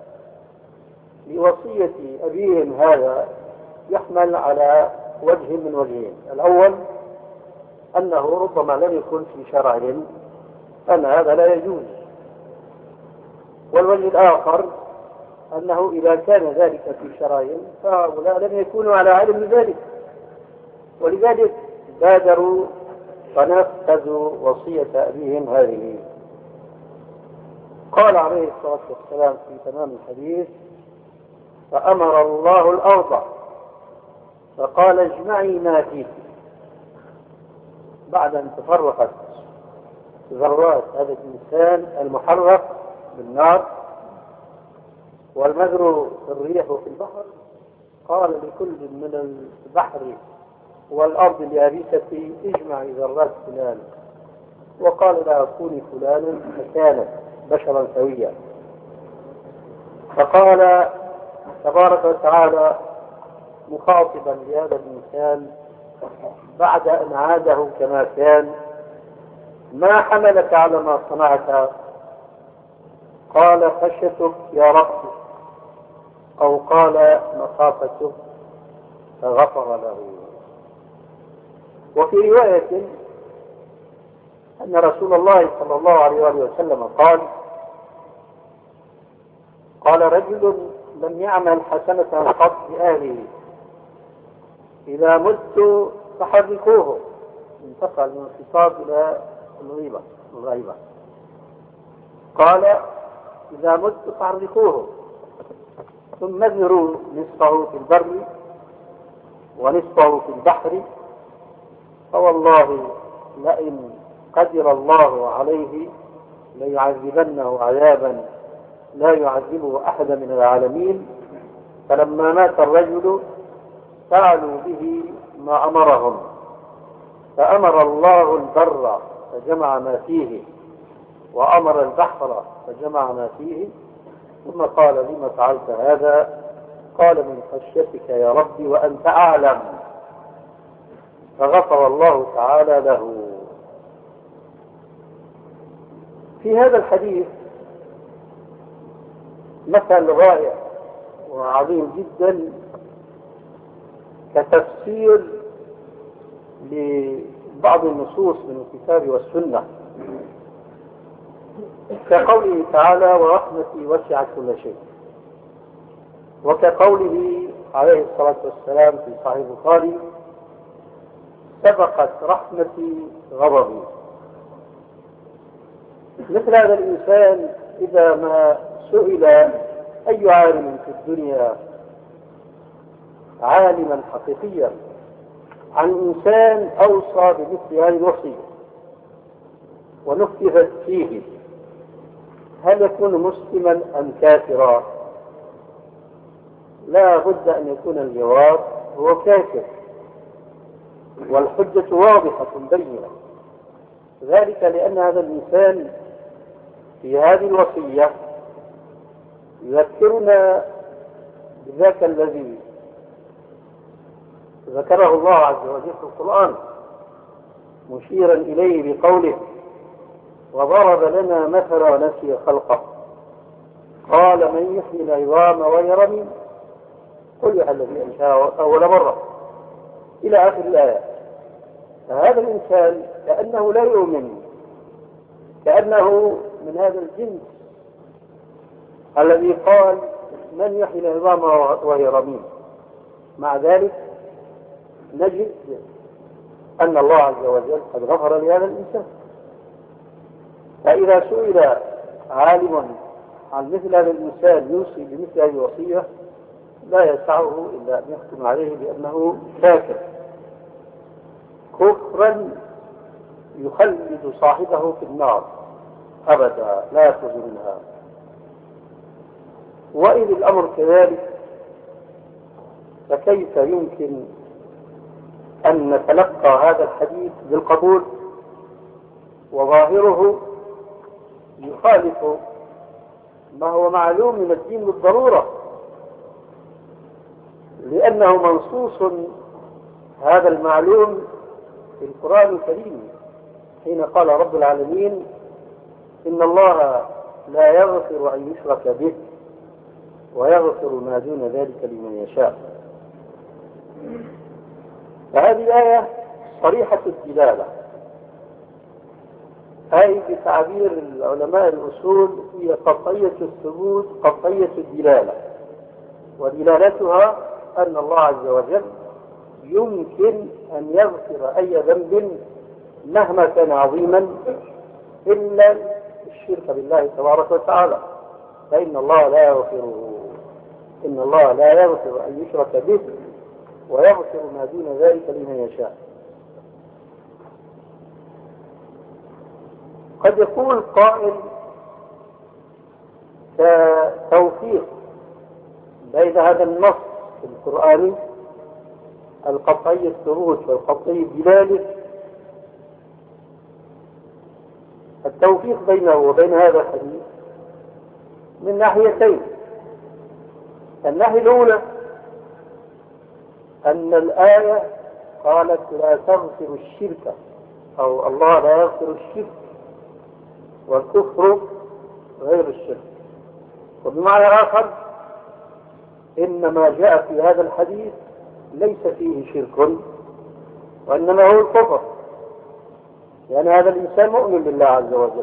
لوصية أبيهم هذا يحمل على وجه من وجهين. الأول أنه ربما لم يكن في شرعهم أن هذا لا يجوز، والوجه الآخر أنه إذا كان ذلك في شرعهم فهؤلاء لم يكونوا على علم ذلك، ولذلك بادروا فنفذوا وصية أبيهم هذه. قال عليه الصلاة والسلام في تمام الحديث فأمر الله الأرض فقال اجمعي ما فيك، بعد أن تفرقت ذرات هذا الإنسان المحرق بالنار والمذر في الريح وفي البحر، قال لكل من البحر والأرض اليابسة اجمعي ذرات فلان، وقال لا كوني فلانا فكانت بشرا سويا. فقال تبارك وتعالى مخاطبا لهذا الإنسان بعد أن عاده كما كان ما حملك على ما صنعت؟ قال خشيتك يا رب، أو قال مخافتك، فغفر له. وفي رواية أن رسول الله صلى الله عليه وسلم قال رجل لم يعمل حسنة قط بأهله إذا مت فحركوه، انتقل من الخطاب إلى الغيبة. قال إذا مت فحركوه ثم اذروا نصفه في البر ونصفه في البحر، فوالله لئن قدر الله عليه ليعذبنه عذابا لا يعذبه أحد من العالمين. فلما مات الرجل فعلوا به ما أمرهم، فأمر الله البر فجمع ما فيه، وأمر البحر فجمع ما فيه، ثم قال لما فعلت هذا؟ قال من خشيتك يا ربي وأنت أعلم، فغفر الله تعالى له. في هذا الحديث مثل رائع وعظيم جدا كتفسير لبعض النصوص من الكتاب والسنة، كقوله تعالى ورحمتي وسعت كل شيء، وكقوله عليه الصلاة والسلام في صحيح البخاري سبقت رحمتي غضبي. مثل هذا الإنسان إذا ما سئل أي عالم في الدنيا عالما حقيقيا عن إنسان أوصى بمثل هذه الوصية ونفذت فيه، هل يكون مسلما أم كافرا؟ لا بد أن يكون الجواب هو كافر، والحجة واضحة بينة، ذلك لأن هذا الإنسان في هذه الوصية يذكرنا بذاك الذي ذكره الله عز وجل في القرآن مشيرا إليه بقوله وضرب لنا مثلا ونسي خلقه قال من يحيي العظام وهي رميم قل يحيي الذي أنشأها أول مرة إلى آخر الآية. فهذا الإنسان كأنه لا يؤمن، كأنه من هذا الجنس الذي قال من يحيي العظام وهي رميم. مع ذلك نجد أن الله عز وجل قد غفر لهذا الإنسان. فإذا سئل عالم عن مثل هذا الإنسان يوصي بمثل هذه الوصية لا يسعه إلا أن يحكم عليه بأنه كافر كفرا يخلد صاحبه في النار أبدا لا يخرج منها. وإذ الأمر كذلك فكيف يمكن أن نتلقى هذا الحديث بالقبول وظاهره يخالف ما هو معلوم من الدين بالضرورة، لأنه منصوص هذا المعلوم في القرآن الكريم حين قال رب العالمين إن الله لا يغفر أن يشرك به ويغفر ما دون ذلك لمن يشاء. فهذه الآية صريحة الدلالة، أي بتعبير العلماء الأصول هي قطعية الثبوت قطعية الدلالة، ودلالتها أن الله عز وجل يمكن أن يغفر أي ذنب مهما كان عظيما إلا الشرك بالله تبارك وتعالى، فإن الله لا يغفره، إن الله لا يغفر أن يشرك به ويغفر ما دون ذلك لمن يشاء. قد يقول قائل كتوفيق بين هذا النص القرآني القطعي الثبوت والقطعي الدلالة، التوفيق بينه وبين هذا الحديث من ناحيتين. الناحية الأولى أن الآية قالت لا تغفر الشرك، أو الله لا يغفر الشرك والكفر غير الشرك. وبمعنى آخر إن ما جاء في هذا الحديث ليس فيه شرك وإنما هو الكفر، لأن هذا الإنسان مؤمن بالله عز وجل،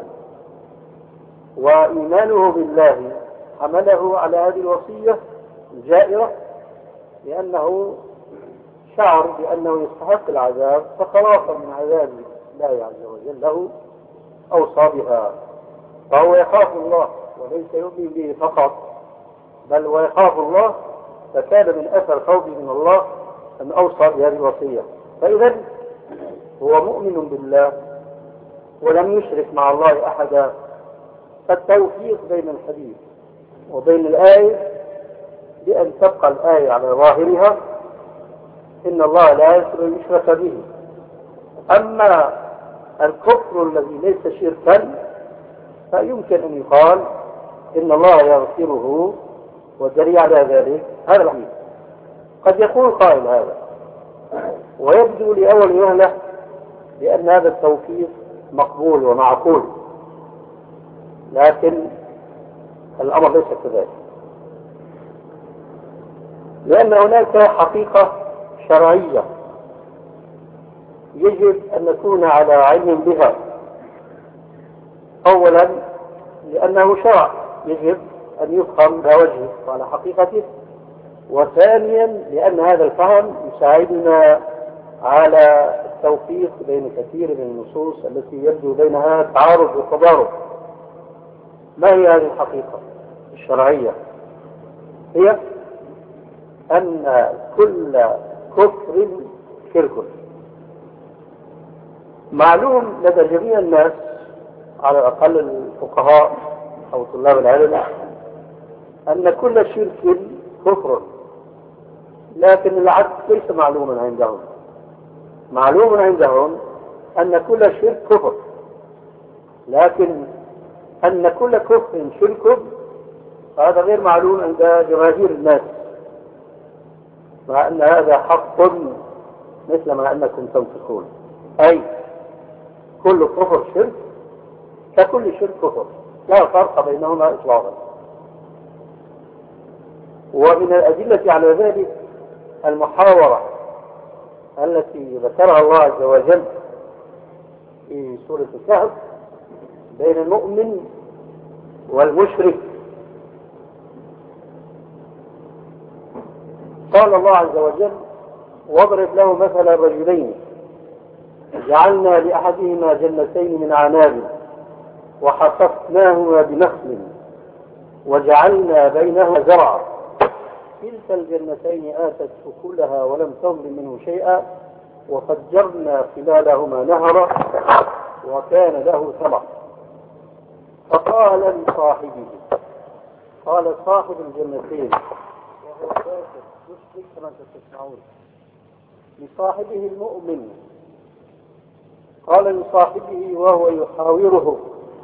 وإيمانه بالله حمله على هذه الوصية الجائرة لأنه شعر بأنه يستحق العذاب فخلافا من عذاب الله عز وجل له أوصى بها، فهو يخاف الله وليس يؤمن به فقط بل ويخاف الله، فكان من أثر خوفه من الله أن أوصى بهذه الوصية. فإذا هو مؤمن بالله ولم يشرك مع الله أحدا. فالتوفيق بين الحديث وبين الآية بأن تبقى الآية على ظاهرها إن الله لا يغفر أن يشرك به. أما الكفر الذي ليس شركا فيمكن أن يقال إن الله يغفره، والدليل على ذلك هذا الحديث. قد يقول قائل هذا ويبدو لأول وهلة بأن هذا التوفيق مقبول ومعقول، لكن الأمر ليس كذلك، لأن هناك حقيقة شرعية يجب أن نكون على علم بها. أولا لأنه شرع يجب أن يفهم على وجهه وعلى حقيقته، وثانيا لأن هذا الفهم يساعدنا على التوفيق بين كثير من النصوص التي يبدو بينها تعارض وتضارب. ما هي هذه الحقيقة الشرعية؟ هي أن كل كفر شرك. معلوم لدى جميع الناس على الأقل الفقهاء أو طلاب العلم أن كل شرك كفر، لكن العكس ليس معلوما عندهم. معلوم عندهم أن كل شرك كفر، لكن أن كل كفر شرك هذا غير معلوم عند جماهير الناس، مع أن هذا حق مثل ما أنكم تنطقون، أي كل كفر شرك ككل شرك كفر، لا فرق بينهما إطلاقا. ومن الأدلة على ذلك المحاورة التي ذكرها الله عز وجل في سورة الكهف بين المؤمن والمشرك. قال الله عز وجل: واضرب له مثل الرجلين جعلنا لأحدهما جنتين من عناب وحففناهما بنخل وجعلنا بينهما زرعا كلتا الجنتين آتت أكلها ولم تظلم منه شيئا وفجرنا خلالهما نهرا وكان له ثمر. فقال لصاحبه، قال صاحب الجنتين وهو كافر يشرك كما تسمعون لصاحبه المؤمن، قال لصاحبه وهو يحاوره: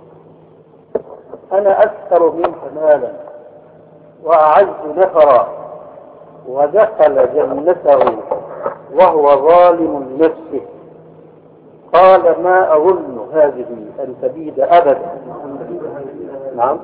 أنا أكثر منك مالا وأعز نفرا، ودخل جنته وهو ظالم نفسه. قال: ما أظن هذه أن تبيد أبدا. نعم،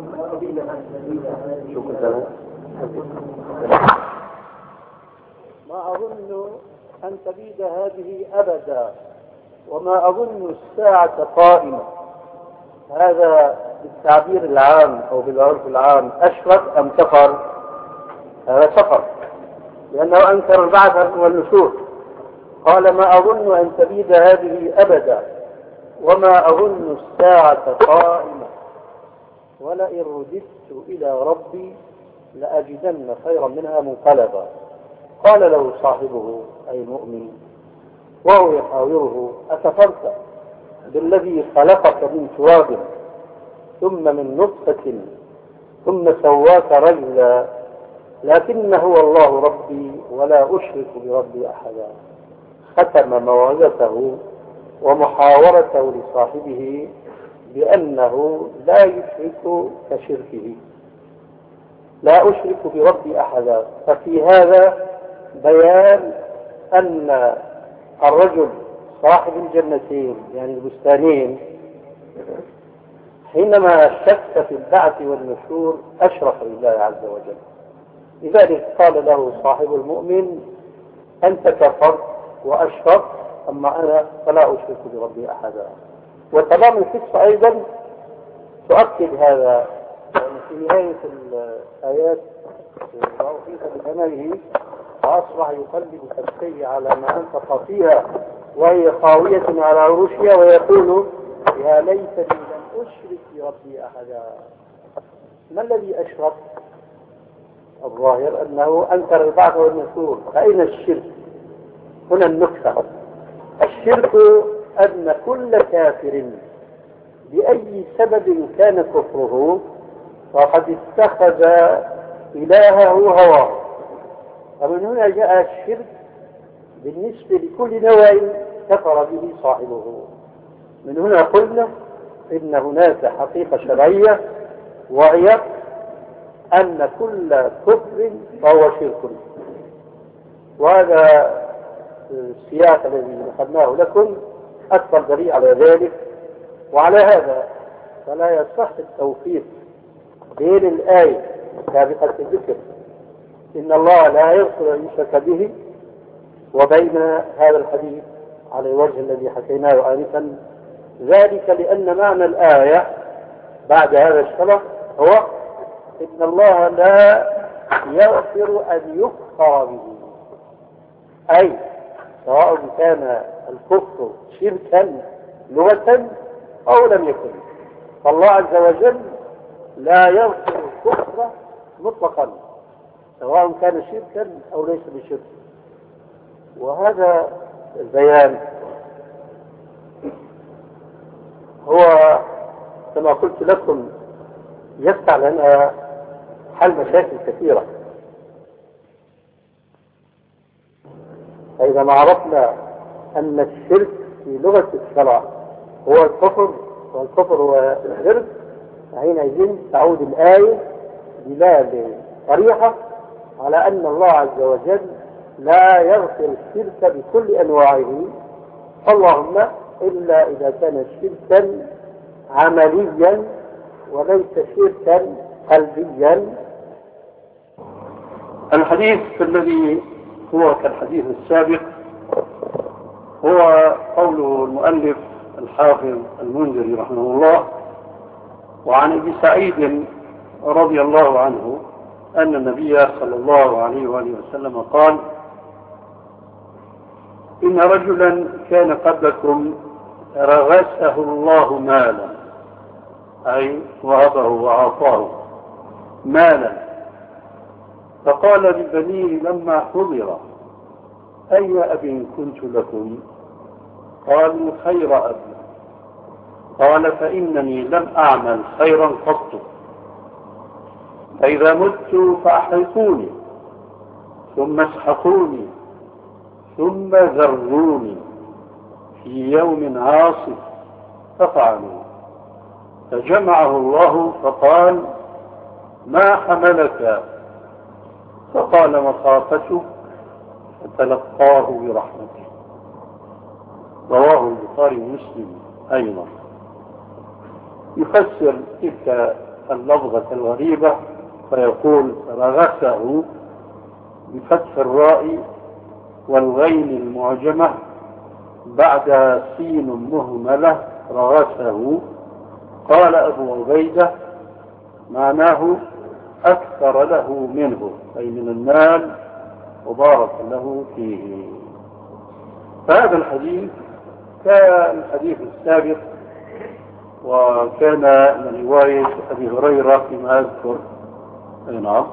ما أظن أن تبيد هذه أبدا وما أظن الساعة قائمة. هذا بالتعبير العام أو بالعرف العام أشرك أم كفر؟ هذا كفر، لأنه أنكر البعث والنشور. قال: ما أظن أن تبيد هذه أبدا وما أظن الساعة قائمة ولئن رددت إلى ربي لأجدن خيرا منها منقلبا. قال له صاحبه أي المؤمن وهو يحاوره: أكفرت بالذي خلقك من تراب ثم من نطفة ثم سواك رجلا، لكن هو الله ربي ولا أشرك بربي أحدا. ختم موعظته ومحاورته لصاحبه بأنه لا يشرك كشركه، لا أشرك بربي أحدا. ففي هذا بيان أن الرجل صاحب الجنتين يعني البستانين حينما شك في البعث والنشور أشرك لله عز وجل. لذلك قال له صاحب المؤمن: أنت كفرت وأشركت، أما أنا فلا أشرك بربي أحدا. وتمام القصة أيضا تؤكد هذا، يعني في نهاية الآيات وأحيط بثمره وأصبح يقلب كفيه على ما أنفق فيها وهي خاوية على عروشها ويقول: يا ليتني لم أشرك بربي أحدا. ما الذي أشرك؟ الظاهر أنه أنكر البعث والنشور. فأين الشرك؟ هنا النكتة. الشرك أن كل كافر بأي سبب كان كفره فقد اتخذ إلهه هواه. ومن هنا جاء الشرك بالنسبة لكل نوع كفر به صاحبه. من هنا قلنا إن هناك حقيقة شرعية وهي أن كل كفر فهو شرك. وهذا السياق الذي أخذناه لكم أكبر دليل على ذلك. وعلى هذا فلا يصح التوفيق بين الآية سابقة الذكر إن الله لا يغفر أن يشرك به وبين هذا الحديث على الوجه الذي حكيناه آنفا. ذلك لأن معنى الآية بعد هذا الشرف هو إن الله لا يغفر أن يكفر به، أي سواء كان الكفر شركا لغة أو لم يكن، فالله عز وجل لا يغفر الكفر مطلقا سواء كان شركا أو ليس بشرك. وهذا البيان هو كما قلت لكم يسعى لنا حل مشاكل كثيرة. فإذا ما عرفنا أن الشرك في لغة الشرع هو الكفر والكفر هو الشرك، حينئذ تعود الآية دلالة صريحة على أن الله عز وجل لا يغفر الشرك بكل أنواعه، اللهم إلا إذا كان شركا عمليا وليس شركا قلبيا. الحديث الذي هو كالحديث السابق هو قول المؤلف الحافظ المنذري رحمه الله: وعن ابي سعيد رضي الله عنه أن النبي صلى الله عليه وآله وسلم قال: إن رجلا كان قبلكم رغسه الله مالا، أي وهبه وأعطاه مالا، فقال لبنيه لما حضر: أي أب كنت لكم؟ قالوا: خير أب. قال: فإنني لم أعمل خيرا قط، فإذا مت فأحرقوني ثم اسحقوني ثم ذروني في يوم عاصف. ففعلوا، فجمعه الله فقال: ما حملك؟ فقال: مخافته، فتلقاه برحمته. رواه البخاري ومسلم أيضا. يفسر تلك اللفظة الغريبة فيقول: رغسه بفتح الراء والغين المعجمة بعد سين مهملة، رغسه. قال أبو عبيدة: معناه أكثر له منه، أي من المال، وبارك له فيه. فهذا الحديث كالحديث السابق، وكان من رواية أبي هريرة فيما أذكر. نعم.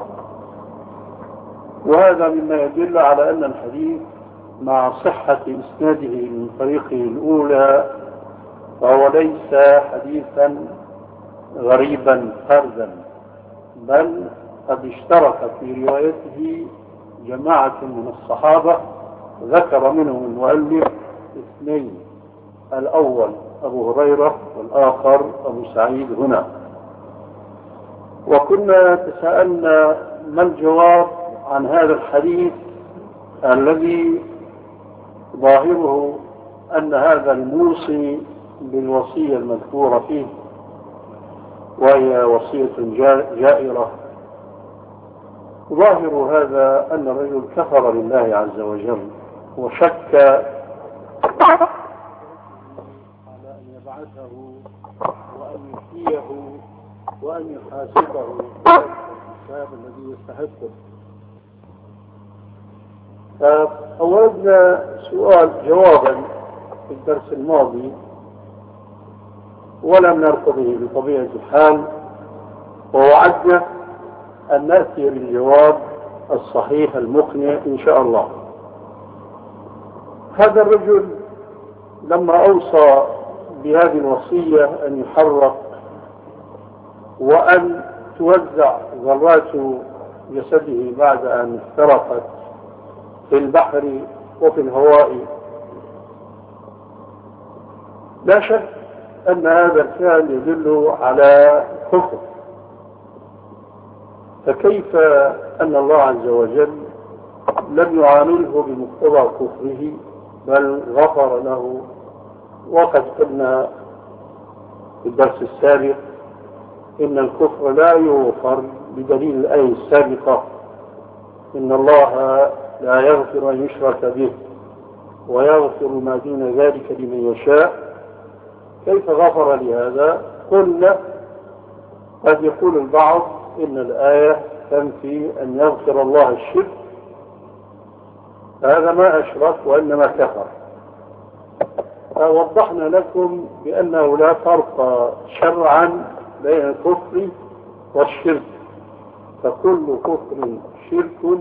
وهذا مما يدل على أن الحديث مع صحة إسناده من طريقه الأولى فهو ليس حديثا غريبا فردا، بل قد اشترك في روايته جماعة من الصحابة، ذكر منهم المؤلف اثنين: الأول أبو هريرة والآخر أبو سعيد هنا. وكنا تساءلنا ما الجواب عن هذا الحديث الذي ظاهره أن هذا الموصي بالوصية المذكورة فيه، وهي وصية جائرة، ظاهر هذا أن الرجل كفر لله عز وجل وشك على أن يبعثه وأن يحييه وأن يحاسبه الحساب الذي يستحقه. فأوردنا جوابا في الدرس الماضي ولم نرتضيه بطبيعة الحال، ووعدنا أن نأتي بالجواب الصحيح المقنع إن شاء الله. هذا الرجل لما أوصى بهذه الوصية أن يحرق وأن توزع ذرات جسده بعد أن افترقت في البحر وفي الهواء، لا شك أن هذا الفعل يدل على كفر. فكيف أن الله عز وجل لم يعامله بمقتضى كفره بل غفر له؟ وقد قلنا في الدرس السابق إن الكفر لا يغفر بدليل الآية السابقة: إن الله لا يغفر أن يشرك به ويغفر ما دون ذلك لمن يشاء. كيف غفر لهذا؟ قلنا قد يقول البعض إن الآية تنفي أن يغفر الله الشرك، هذا ما أشرك وإنما كفر. فوضحنا لكم بأنه لا فرق شرعا بين الكفر والشرك، فكل كفر شرك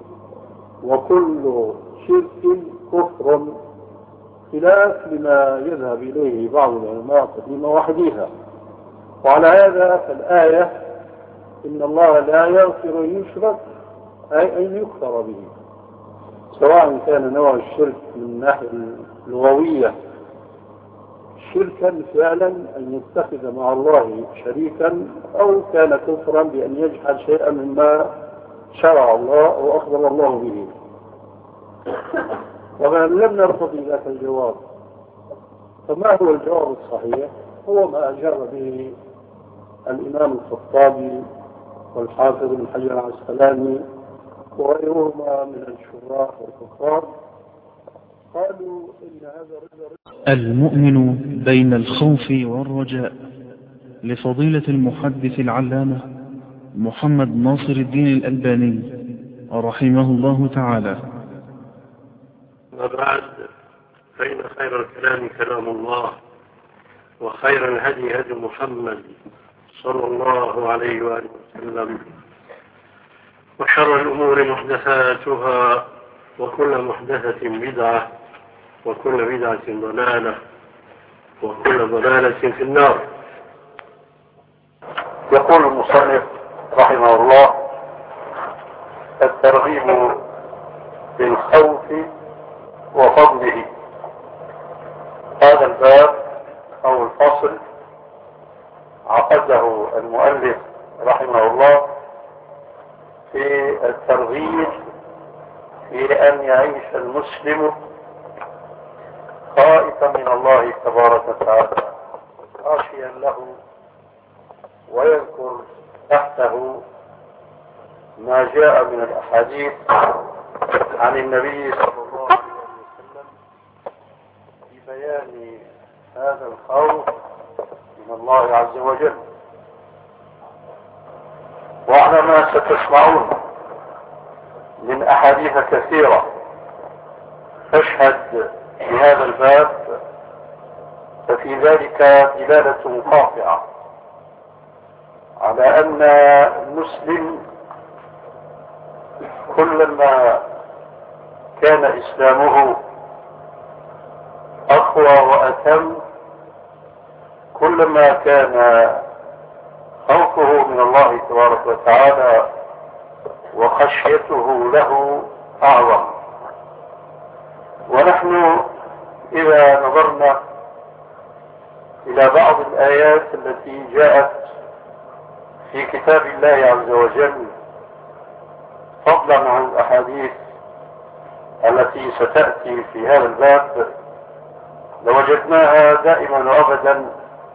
وكل شرك كفر، خلاف لما يذهب إليه بعض العلماء قديما وحديثا. وعلى هذا فالآية إن الله لا يغفر أن يشرك أي أن يكفر به، سواء كان نوع الشرك من الناحية اللغوية شركا فعلا أن يتخذ مع الله شريكا، أو كان كفرا بأن يجحد شيئا مما شرع الله أو أخبر الله به. وما لم نرتضي ذاك الجواب، فما هو الجواب الصحيح؟ هو ما أجاب به الإمام الخطابي والحافظ بن حجر العسقلاني وغيرهما من الشراح والكفار. قالوا إن هذا المؤمن بين الخوف والرجاء، لفضيلة المحدث العلامة محمد ناصر الدين الألباني رحمه الله تعالى. وبعد، فإن خير الكلام كلام الله، وخير الهدي هدي محمد صلى الله عليه وآله وسلم، وشر الأمور محدثاتها، وكل محدثة بدعة، وكل بدعة ضلالة، وكل ضلالة في النار. يقول المصنف رحمه الله: الترغيب بالخوف وفضله. هذا الباب أو الفصل عقده المؤلف رحمه الله في الترغيب في أن يعيش المسلم خائفا من الله تبارك وتعالى خاشيا له، ويذكر تحته ما جاء من الأحاديث عن النبي صلى الله عليه وسلم في بيان هذا الخوف من الله عز وجل. وعلى ما ستسمعون من أحاديث كثيرة تشهد بهذا الباب، ففي ذلك دلالة قاطعة على أن المسلم كلما كان إسلامه أقوى وأتم، كلما كان خوفه من الله تبارك وتعالى وخشيته له أعظم. ونحن إذا نظرنا إلى بعض الآيات التي جاءت في كتاب الله عز وجل فضلا عن الأحاديث التي ستأتي في هذا الباب، لوجدناها دائما وأبدا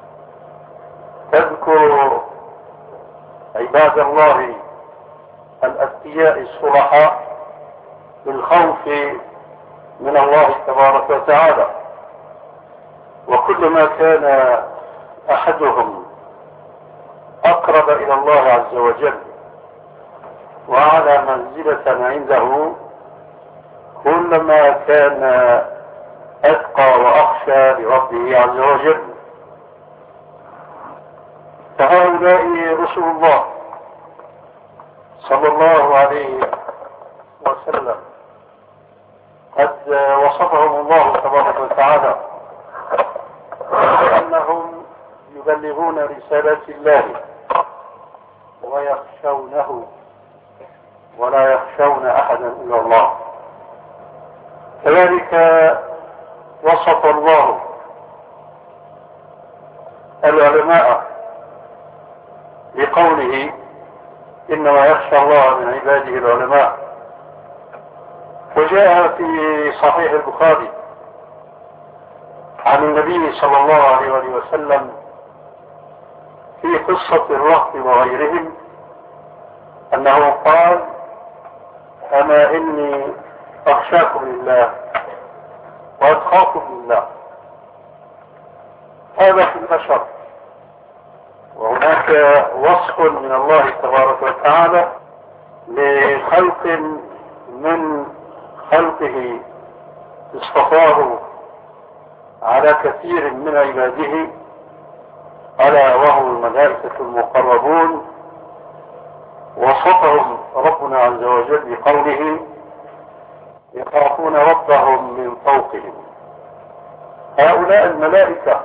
تذكر عباد الله الأتقياء الصلحاء بالخوف من الله تبارك وتعالى. وكلما كان أحدهم أقرب إلى الله عز وجل وعلى منزلة عنده، كلما كان أتقى وأخشى لربه عز وجل. فهؤلاء رسل الله صلى الله عليه وسلم قد وصفهم الله تبارك وتعالى بأنهم يبلغون رسالات الله ويخشونه ولا يخشون أحدا إلا الله. كذلك وصف الله العلماء بقوله: إنما يخشى الله من عباده العلماء. وجاء في صحيح البخاري عن النبي صلى الله عليه وسلم في قصة الرهط وغيرهم أنه قال: أما إني أخشاكم لله وأتخافكم لله. هذا في البشر. وهناك وصف من الله تبارك وتعالى لخلق من خلقه اصطفاه على كثير من عباده، ألا وهو الملائكة المقربون. وصفهم ربنا عز وجل بقوله يخافون ربهم من فوقهم. هؤلاء الملائكة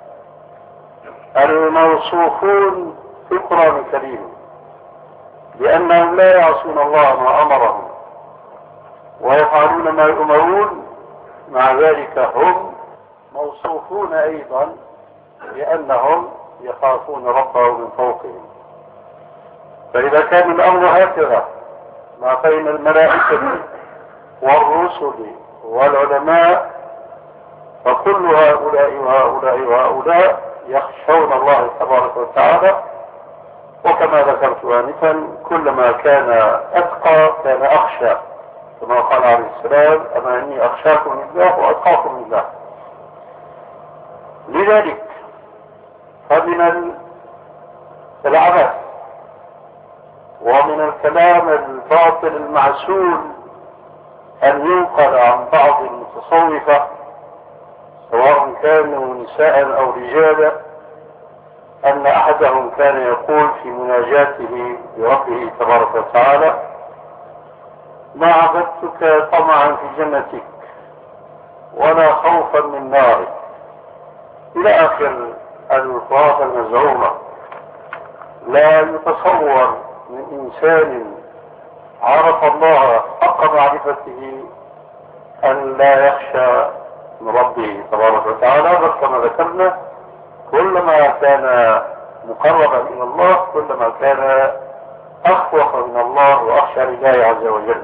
الموصوفون في القرآن الكريم لأنهم لا يعصون الله ما أمرهم ويفعلون ما يؤمرون، مع ذلك هم موصوفون أيضا لأنهم يخافون ربهم من فوقهم. فإذا كان الأمر هكذا ما بين الملائكة والرسل والعلماء، فكل هؤلاء وهؤلاء وهؤلاء يخشون الله تبارك وتعالى. وكما ذكرت آنفا كلما كان أتقى كان أخشى، كما قال عليه السلام أما إني أخشاكم لله وأتقاكم لله. لذلك فمن العبث ومن الكلام الباطل المعسول أن ينقل عن بعض المتصوفة سواء كانوا نساء أو رجالا أن أحدهم كان يقول في مناجاته بربه تبارك وتعالى ما عبدتك طمعا في جنتك ولا خوفا من نارك، إلى آخر الخرافة المزعومة. لا يتصور من إنسان عرف الله حق معرفته أن لا يخشى من ربه تبارك وتعالى، بل كما ذكرنا كلما كان مقربا إلى الله كلما كان أخوف من الله وأخشى لله عز وجل.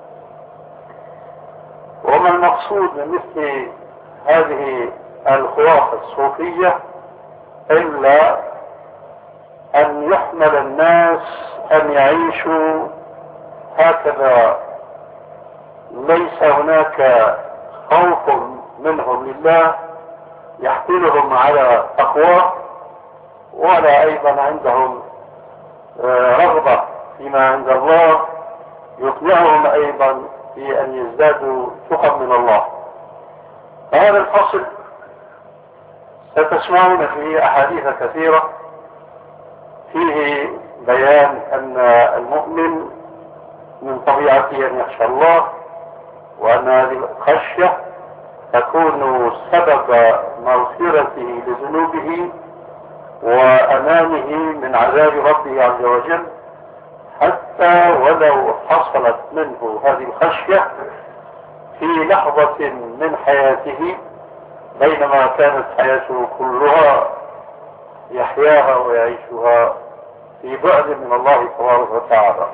وما المقصود من مثل هذه الخرافة الصوفية إلا أن يحمل الناس أن يعيشوا هكذا، ليس هناك خوف منهم لله يحملهم على تقواه، ولا أيضا عندهم رغبة فيما عند الله يقنعهم أيضا في أن يزدادوا ثقة من الله. هذا الفصل ستسمعون فيه أحاديث كثيرة فيه بيان أن المؤمن من طبيعته أن يخشى الله، وأن هذه الخشية تكون سبب مغفرته لذنوبه وأمانه من عذاب ربه عز وجل، حتى ولو حصلت منه هذه الخشية في لحظة من حياته بينما كانت حياته كلها يحياها ويعيشها في بعد من الله تبارك وتعالى.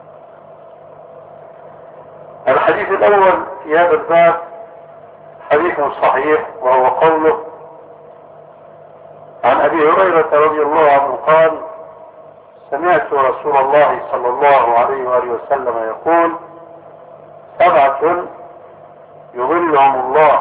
الحديث الأول في هذا الباب حديث صحيح، وهو قوله عن أبي هريرة رضي الله عنه قال سمعت رسول الله صلى الله عليه وآله وسلم يقول 7 يظلهم الله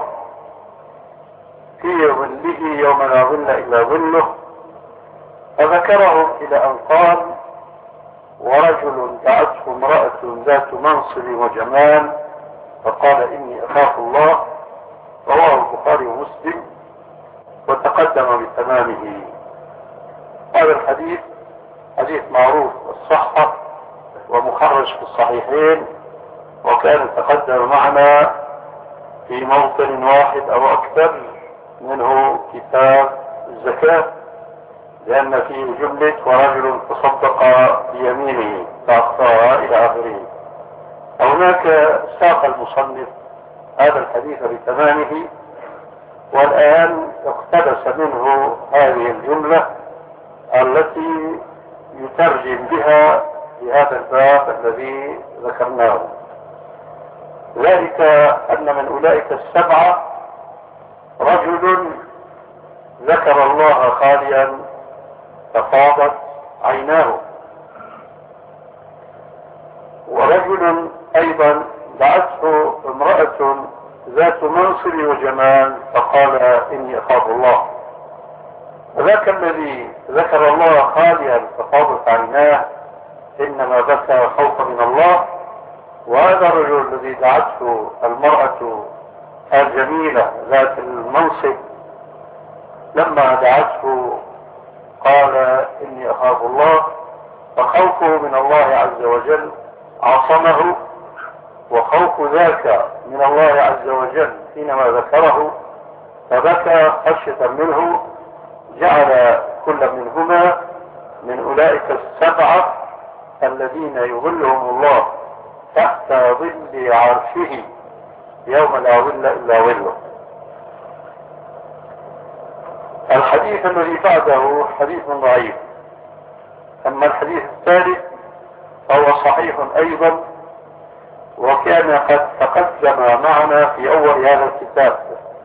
في ظله يوم لا ظل إلا ظله، فذكرهم إلى أن قال ورجل دعته امرأة ذات منصب وجمال فقال إني أخاف الله، رواه البخاري ومسلم وتقدم بتمامه. هذا الحديث حديث معروف الصحة ومخرج في الصحيحين، وكان تقدم معنا في موطن واحد أو أكثر منه كتاب الزكاة، لأن فيه جملة ورجل تصدق بيمينه فأخطاها إلى آخره. هناك ساق المصنف هذا الحديث بتمامه، والآن اقتبس منه هذه الجملة التي يترجم بها لهذا الباب الذي ذكرناه، ذلك أن من أولئك 7 رجل ذكر الله خاليا ففاضت عيناه، ورجل أيضا دعته امرأة ذات منصب وجمال فقال إني أخاف الله، وذاك الذي ذكر الله خاليا ففاضت عيناه إنما بكى خوفا من الله. وهذا الرجل الذي دعته المرأة الجميلة ذات المنصب لما دعته قال إني أخاف الله، فخوفه من الله عز وجل عصمه، وخوف ذاك من الله عز وجل حينما ذكره فبكى خشية منه، جعل كل منهما من أولئك السبعة الذين يظلهم الله تحت ظل عرشه يوم لا ظل إلا ظله. الحديث الذي بعده حديث ضعيف، أما الحديث الثالث فهو صحيح أيضا، وكان قد تقدم معنا في أول هذا الكتاب.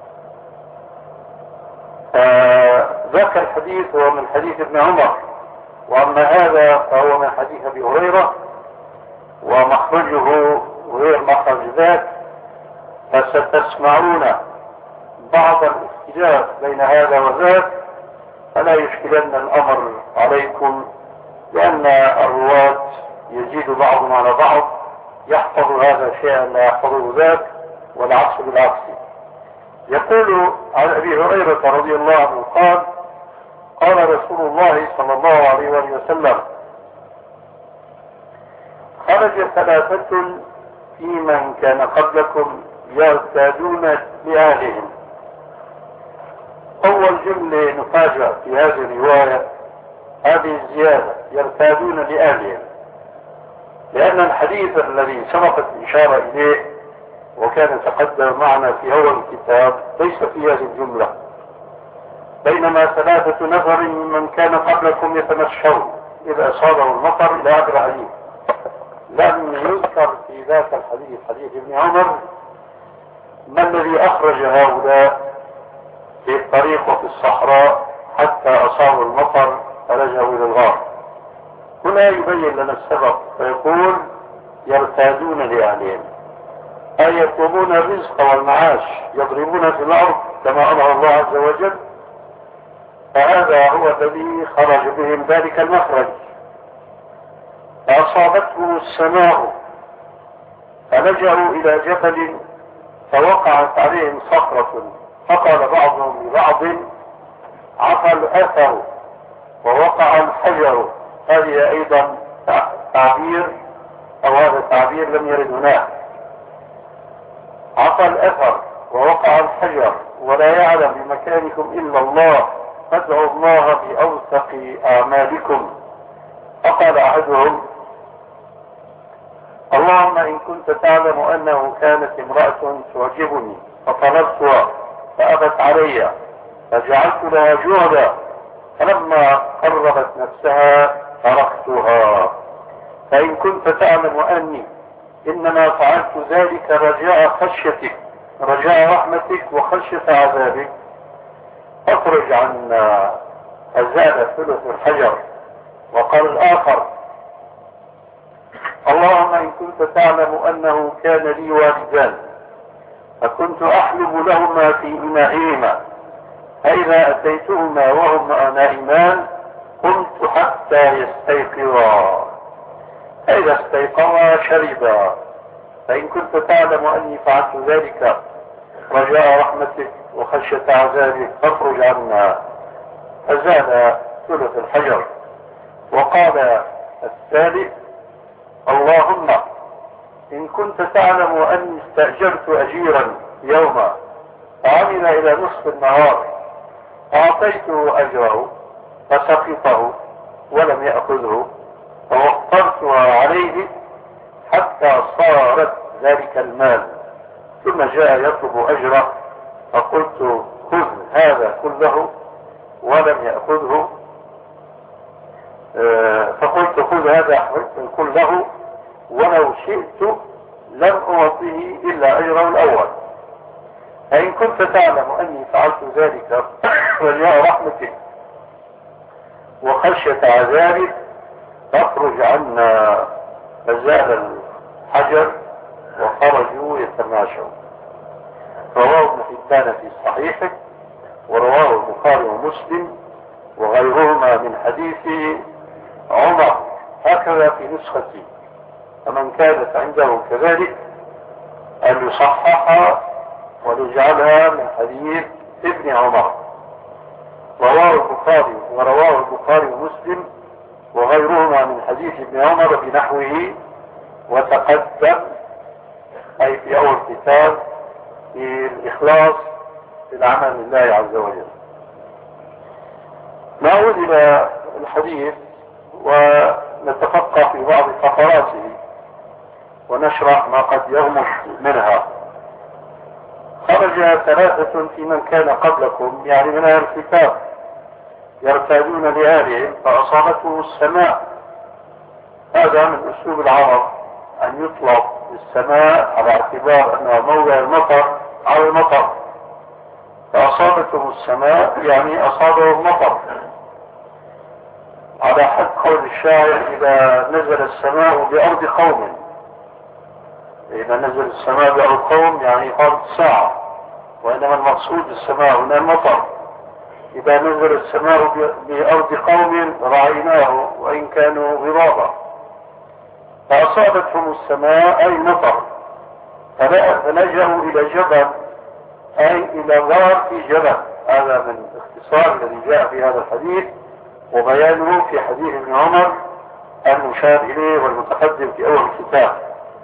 ذاك الحديث هو من حديث ابن عمر، وأما هذا فهو من حديث أبي هريرة، ومخرجه غير مخرج ذاك، فستسمعون بعض الاختلاف بين هذا وذاك، فلا يشكلن الأمر عليكم، لأن الرواة يزيد بعضهم على بعض، يحفظ هذا شيئا لا يحفظه ذاك، والعكس بالعكس. يقول عن أبي هريرة رضي الله عنه قال: قال رسول الله صلى الله عليه وسلم: خرج ثلاثة في من كان قبلكم يرتادون لأهلهم. أول جملة نفاجأ في هذه الرواية هذه الزيادة، يرتادون لأهلهم، لأن الحديث الذي سبقت الإشارة إليه وكان تقدم معنا في أول الكتاب ليس في هذه الجملة، بينما 3 نفر ممن كان قبلكم يتمشون إذا أصابه المطر إلى آخر الحديث. لم يذكر في ذاك الحديث حديث ابن عمر ما الذي أخرج هؤلاء في الطريق وفي الصحراء حتى أصابوا المطر فرجعوا إلى الغار. هنا يبين لنا السبب فيقول: يرتادون لأهلهم، أي يطلبون الرزق والمعاش، يضربون في الأرض كما أمر الله عز وجل، فهذا هو الذي خرج بهم ذلك المخرج. فأصابتهم السماء فلجأوا إلى جبل فوقعت عليهم صخرة، فقال بعضهم لبعض: عفى الأثر ووقع الحجر. هذه أيضا تعبير، أو هذا التعبير لم يرد هناك. عفى الأثر ووقع الحجر ولا يعلم بمكانكم إلا الله، فادعوا الله بأوثق أعمالكم. فقال أحدهم: اللهم إن كنت تعلم أنه كانت امرأة تعجبني فطلبتها فأبت علي فجعلت لها جهدا، فلما قربت نفسها تركتها، فإن كنت تعلم أني إنما فعلت ذلك رجاء خشيتك، رجاء رحمتك وخشية عذابك، أخرج عنا. الزاد ثلث الحجر. وقال الآخر: اللهم إن كنت تعلم أنه كان لي والدان فكنت أحلب لهما في إنائهما، فإذا أتيتهما وهما نائمان قمت حتى يستيقظا، فإذا استيقظا شربا، فإن كنت تعلم أني فعلت ذلك رجاء رحمتك وخشية عذابك فاخرج عنا. فزاد ثلث الحجر. وقال الثالث: اللهم إن كنت تعلم أني استأجرت أجيرا يوما فعمل إلى نصف النهار فأعطيته أجره فسقطه ولم يأخذه فوقرتها عليه حتى صارت ذلك المال، ثم جاء يطلب أجره فقلت خذ هذا كله ولم يأخذه، فقلت خذ هذا كله ولو شئت لم أعطيه إلا أجره الأول، فإن كنت تعلم أني فعلت ذلك رجاء رحمتك وخشية عذابك فاخرج عنا. فزاد الحجر وخرجوا يتماشون. رواه ابن حبان في صحيحه، ورواه البخاري ومسلم وغيرهما من حديث عمر، هكذا في نسختي، فمن كانت عنده كذلك أن يصححها وليجعلها من حديث ابن عمر. رواه البخاري ومسلم وغيرهما من حديث ابن عمر بنحوه، وتقدم أي في أول كتاب في الإخلاص في العمل لله عز وجل. نعود إلى الحديث ونتفقه في بعض فقراته ونشرح ما قد يغمض منها. خرج ثلاثة في من كان قبلكم، يعني من أهل الكتاب، يرتادون لأهلهم فأصابتهم السماء. هذا من أسلوب العرب أن يطلب السماء على اعتبار أنها موضع المطر أو المطر، فأصابتهم السماء يعني أصابهم المطر، على حد قول الشاعر: إذا نزل السماء بأرض قوم. إذا نزل السماء بأرض قوم يعني أرض ساعة، وإنما المقصود السماء هنا المطر. إذا نزل السماء بأرض قوم رأيناه وإن كانوا غرابا، فأصابتهم السماء أي مطر، فلجأوا إلى جبل أي إلى غار في جبل. هذا من اختصار الذي جاء في هذا الحديث وبيانه في حديث ابن عمر المشار إليه والمتقدم في أول الكتاب.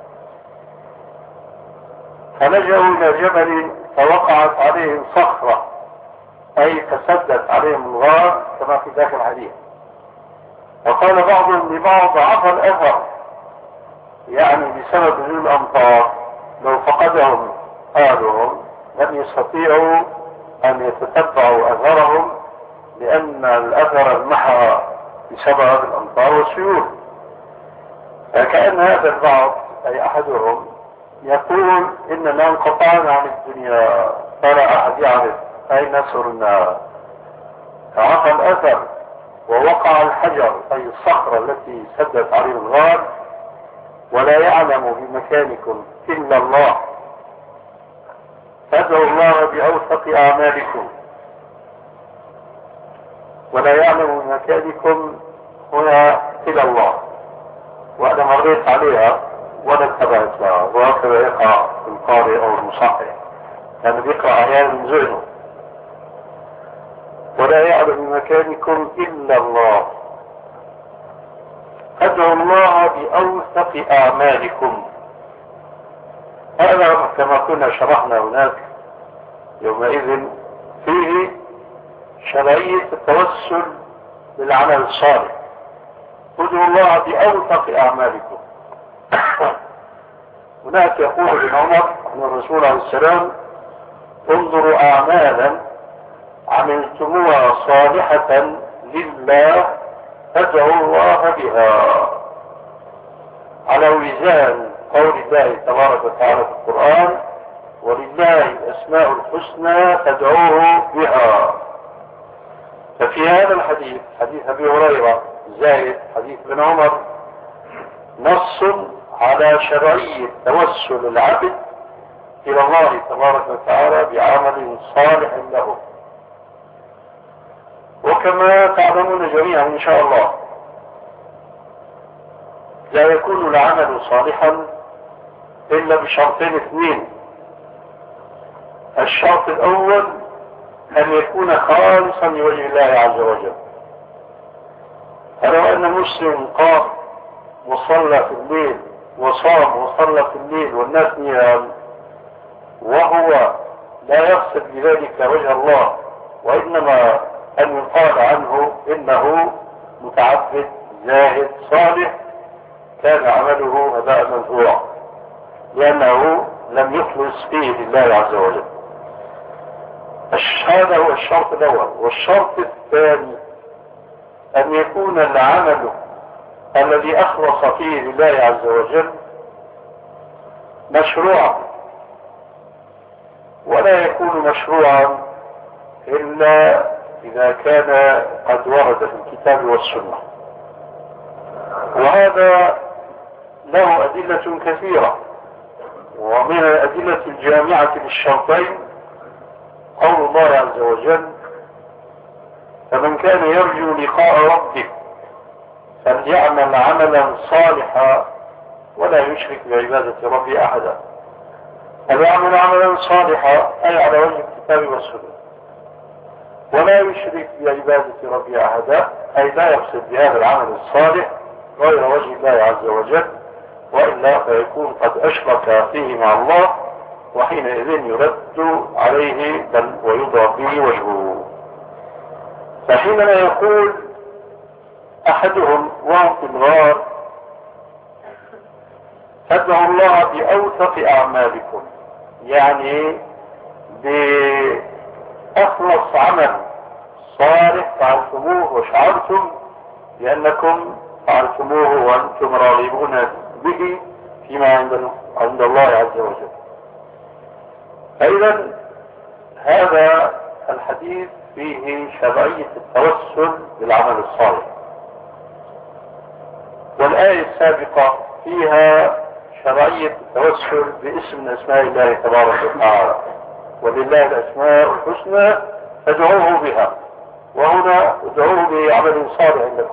فلجأوا إلى جبل فوقعت عليهم صخرة أي تسدت عليهم الغار كما في ذاك الحديث. وقال بعضهم لبعض: ضعف الأثر، يعني بسبب نزول الأمطار لو فقدهم أهلهم لم يستطيعوا أن يتتبعوا أثرهم، لأن الأثر انمحى بسبب الأمطار والسيول. فكأن هذا البعض أي أحدهم يقول: إننا انقطعنا عن الدنيا فلا أحد يعرف أين صرنا. فعفى الأثر ووقع الحجر أي الصخرة التي سدت عليه الغار، ولا يعلم بمكانكم إلا الله، فادعوا الله بأوثق أعمالكم. ولا يعلم بمكانكم هنا إلا الله، وأنا مريت عليها ولا انتبهت لها، وهكذا يقع القارئ أو المصحح يعني بيقرأ أحيانا من ذهنه. ولا يعلم بمكانكم إلا الله، ادعوا الله بأوثق أعمالكم. هذا كما كنا شرحنا هناك يومئذ فيه شرعية التوسل بالعمل الصالح. ادعوا الله بأوثق أعمالكم. هناك يقول ابن عمر عن الرسول عليه السلام: انظروا أعمالا عملتموها صالحة لله فادعوا الله بها، على وزان قول الله تبارك وتعالى في القرآن: ولله الأسماء الحسنى فادعوه بها. ففي هذا الحديث، حديث أبي هريرة زائد حديث ابن عمر، نص على شرعية توسل العبد إلى الله تبارك وتعالى بعمل صالح له. وكما تعلمون جميعا إن شاء الله، لا يكون العمل صالحا إلا بشرطين اثنين. الشرط الأول أن يكون خالصا لوجه الله عز وجل. فلو أن مسلم قام وصلى في الليل وصام وصلى في الليل والناس نيام، وهو لا يقصد بذلك وجه الله، وإنما أن يقال عنه إنه متعبد زاهد صالح، كان عمله هباء منثورا، لأنه لم يخلص فيه لله عز وجل. هذا هو الشرط الأول. والشرط الثاني أن يكون العمل الذي أخلص فيه لله عز وجل مشروعا، ولا يكون مشروعا إلا إذا كان قد ورد في الكتاب والسنة. وهذا له أدلة كثيرة، ومن الأدلة الجامعة للشرطين قول الله عز وجل: فمن كان يرجو لقاء ربه فليعمل عملا صالحا ولا يشرك بعبادة ربه أحدا. فليعمل عملا صالحا أي على وجه الكتاب والسنة، ولا يشرك بعبادة ربه أحدا أي لا يقصد بهذا العمل الصالح غير وجه الله عز وجل، وإلا فيكون قد أشرك فيه مع الله، وحينئذ يرد عليه بل ويضرب به وجهه. فحينما يقول أحدهم وهم في الغار فادعوا الله بأوثق أعمالكم، يعني بأخلص عمل صالح فعلتموه وشعرتم بأنكم فعلتموه وأنتم راغبون به فيما عند الله عز وجل. فإذا هذا الحديث فيه شرعية التوسل بالعمل الصالح، والآية السابقة فيها شرعية التوسل باسم من أسماء الله تبارك وتعالى، ولله الأسماء الحسنى فادعوه بها، وهنا ادعوه بعمل صالح لكم.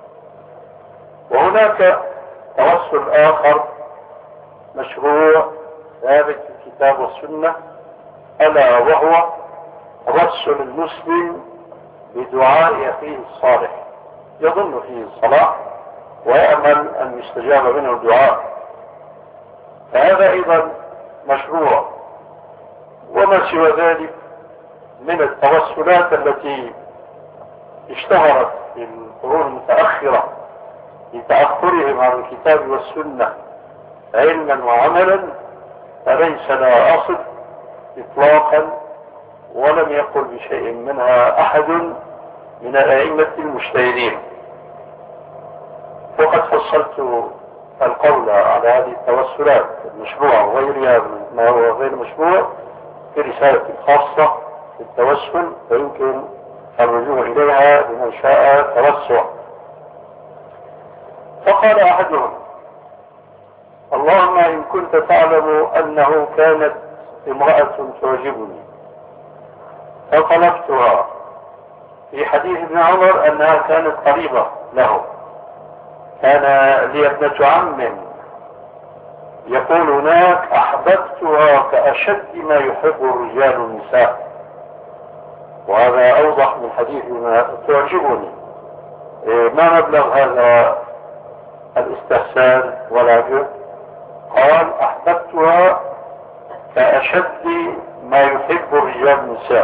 وهناك توسل آخر مشروع ثابت في الكتاب والسنة، ألا وهو توسل المسلم بدعاء أخيه الصالح يظن فيه الصلاح ويأمل أن يستجاب منه الدعاء، فهذا أيضا مشروع. وما سوى ذلك من التوسلات التي اشتهرت في القرون المتأخرة لتأخرهم عن الكتاب والسنة علما وعملا فليس لها أصل إطلاقا، ولم يقل بشيء منها أحد من الأئمة المجتهدين. وقد فصلت القول على هذه التوسلات المشروعة وغيرها ما هو غير مشروع في رسالة خاصة في التوسل، ويمكن الرجوع إليها لمن شاء توسع. فقال أحدهم: اللهم إن كنت تعلم أنه كانت امرأة تعجبني فطلبتها. في حديث ابن عمر أنها كانت قريبة له. كان لي ابنة عم يقول هناك: أحببتها كأشد ما يحب الرجال النساء. وهذا أوضح من حديث ما تعجبني. ما مبلغ هذا الاستحسان والعجب؟ قال: أحببتها كأشد ما يحب الرجال النساء.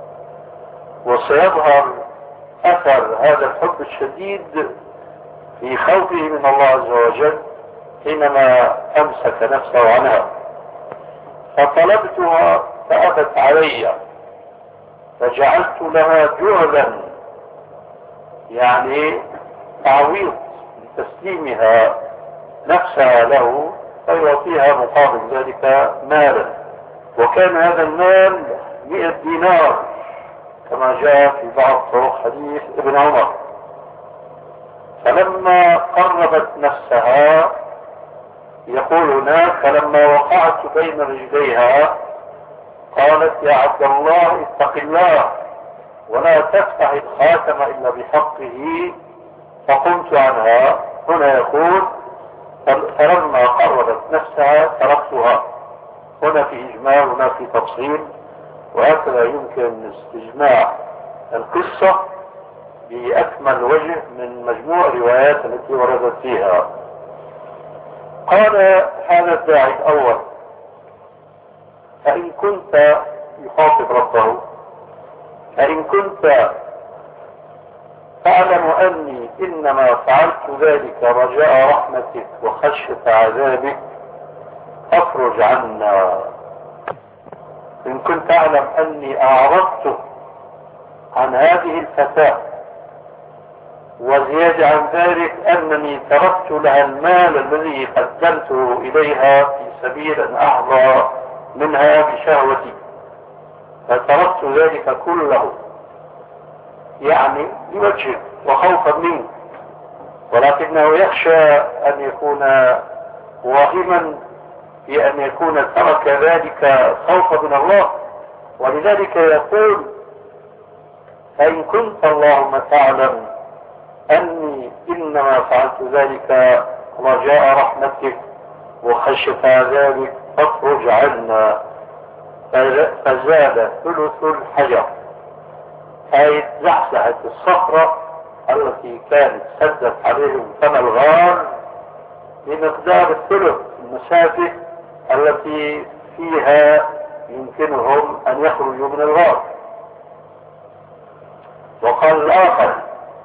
وسيظهر أثر هذا الحب الشديد في خوفه من الله عز وجل حينما أمسك نفسه عنها. فطلبتها فأبت علي فجعلت لها جهلا، يعني تعويض لتسليمها نفسها له فيعطيها مقابل ذلك مالا، وكان هذا المال 100 دينار كما جاء في بعض طرق حديث ابن عمر. فلما قربت نفسها يقول هناك: فلما وقعت بين رجليها قالت: يا عبد الله اتق الله ولا تفتح الخاتم إلا بحقه، فقمت عنها. هنا يقول: فلما قربت نفسها تركتها. هنا في إجمال هنا في تفصيل، وهكذا يمكن استجماع القصة بأكمل وجه من مجموع الروايات التي وردت فيها. قال هذا الداعي الأول: فإن كنت يخاطب ربه فإن كنت تعلم أني إنما فعلت ذلك رجاء رحمتك وخشية عذابك فافرج عنا. إن كنت تعلم أني أعرضت عن هذه الفتاة، وزيادة عن ذلك أنني تركت لها المال الذي قدمته إليها في سبيل أن أحظى منها بشهوتي، فتركت ذلك كله يعني بوجه وخوفا منه، ولكنه يخشى أن يكون واهما في أن يكون ترك ذلك خوفا من الله، ولذلك يقول: فإن كنت اللهم تعلم أني إنما فعلت ذلك رجاء رحمتك وخشية عذابك فاخرج عنا. فزاد ثلث الحجر، أي زحزحت الصخرة التي كانت سدت عليهم فم الغار بمقدار الثلث المسافة التي فيها يمكنهم أن يخرجوا من الغار. وقال الآخر: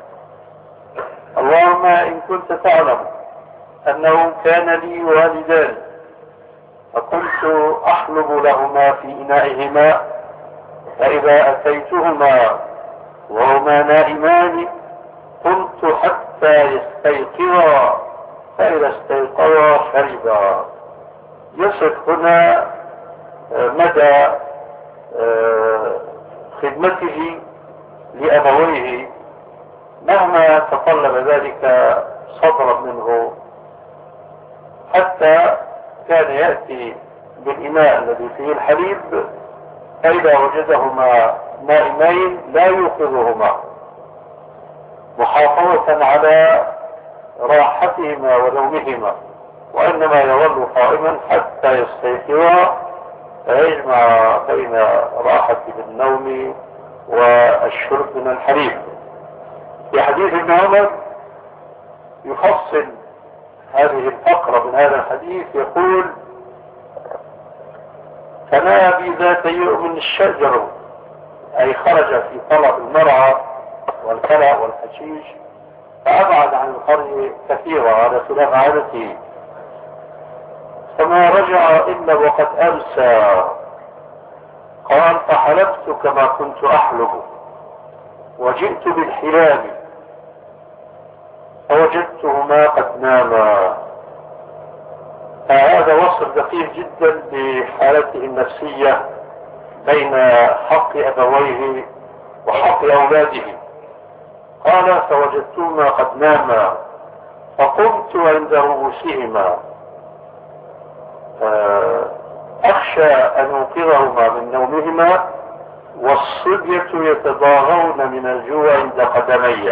اللهم إن كنت تعلم أنه كان لي والدان فكنت أحلب لهما في إنائهما، فإذا أتيتهما وهما نائمان قمت حتى يستيقظا، فإذا استيقظا شربا. يصف هنا مدى خدمته لأبويه مهما تطلب ذلك صبرا منه، حتى كان يأتي بالإناء الذي فيه الحليب فإذا وجدهما نائمين لا يوقظهما محافظة على راحتهما ونومهما، وإنما يظل قائما حتى يستيقظا فيجمع بين راحة النوم والشرب من الحليب. في حديث ابن عمر يفصل هذه الفقرة من هذا الحديث، يقول: فنأى بي ذات يوم الشجر، أي خرج في طلب المرعى والكلى والحشيش فأبعد عن القرية كثيرا على خلاف عادته، فما رجع إلا وقد أمسى. قال: فحلبت كما كنت أحلب وجئت بالحلاب فوجدتهما قد ناما. فهذا وصف دقيق جدا بحالته النفسية بين حق أبويه وحق أولاده. قال: فوجدتهما قد ناما فقمت عند رؤوسهما أخشى أن أوقظهما من نومهما والصبية يتضاغون من الجوع عند قدمي.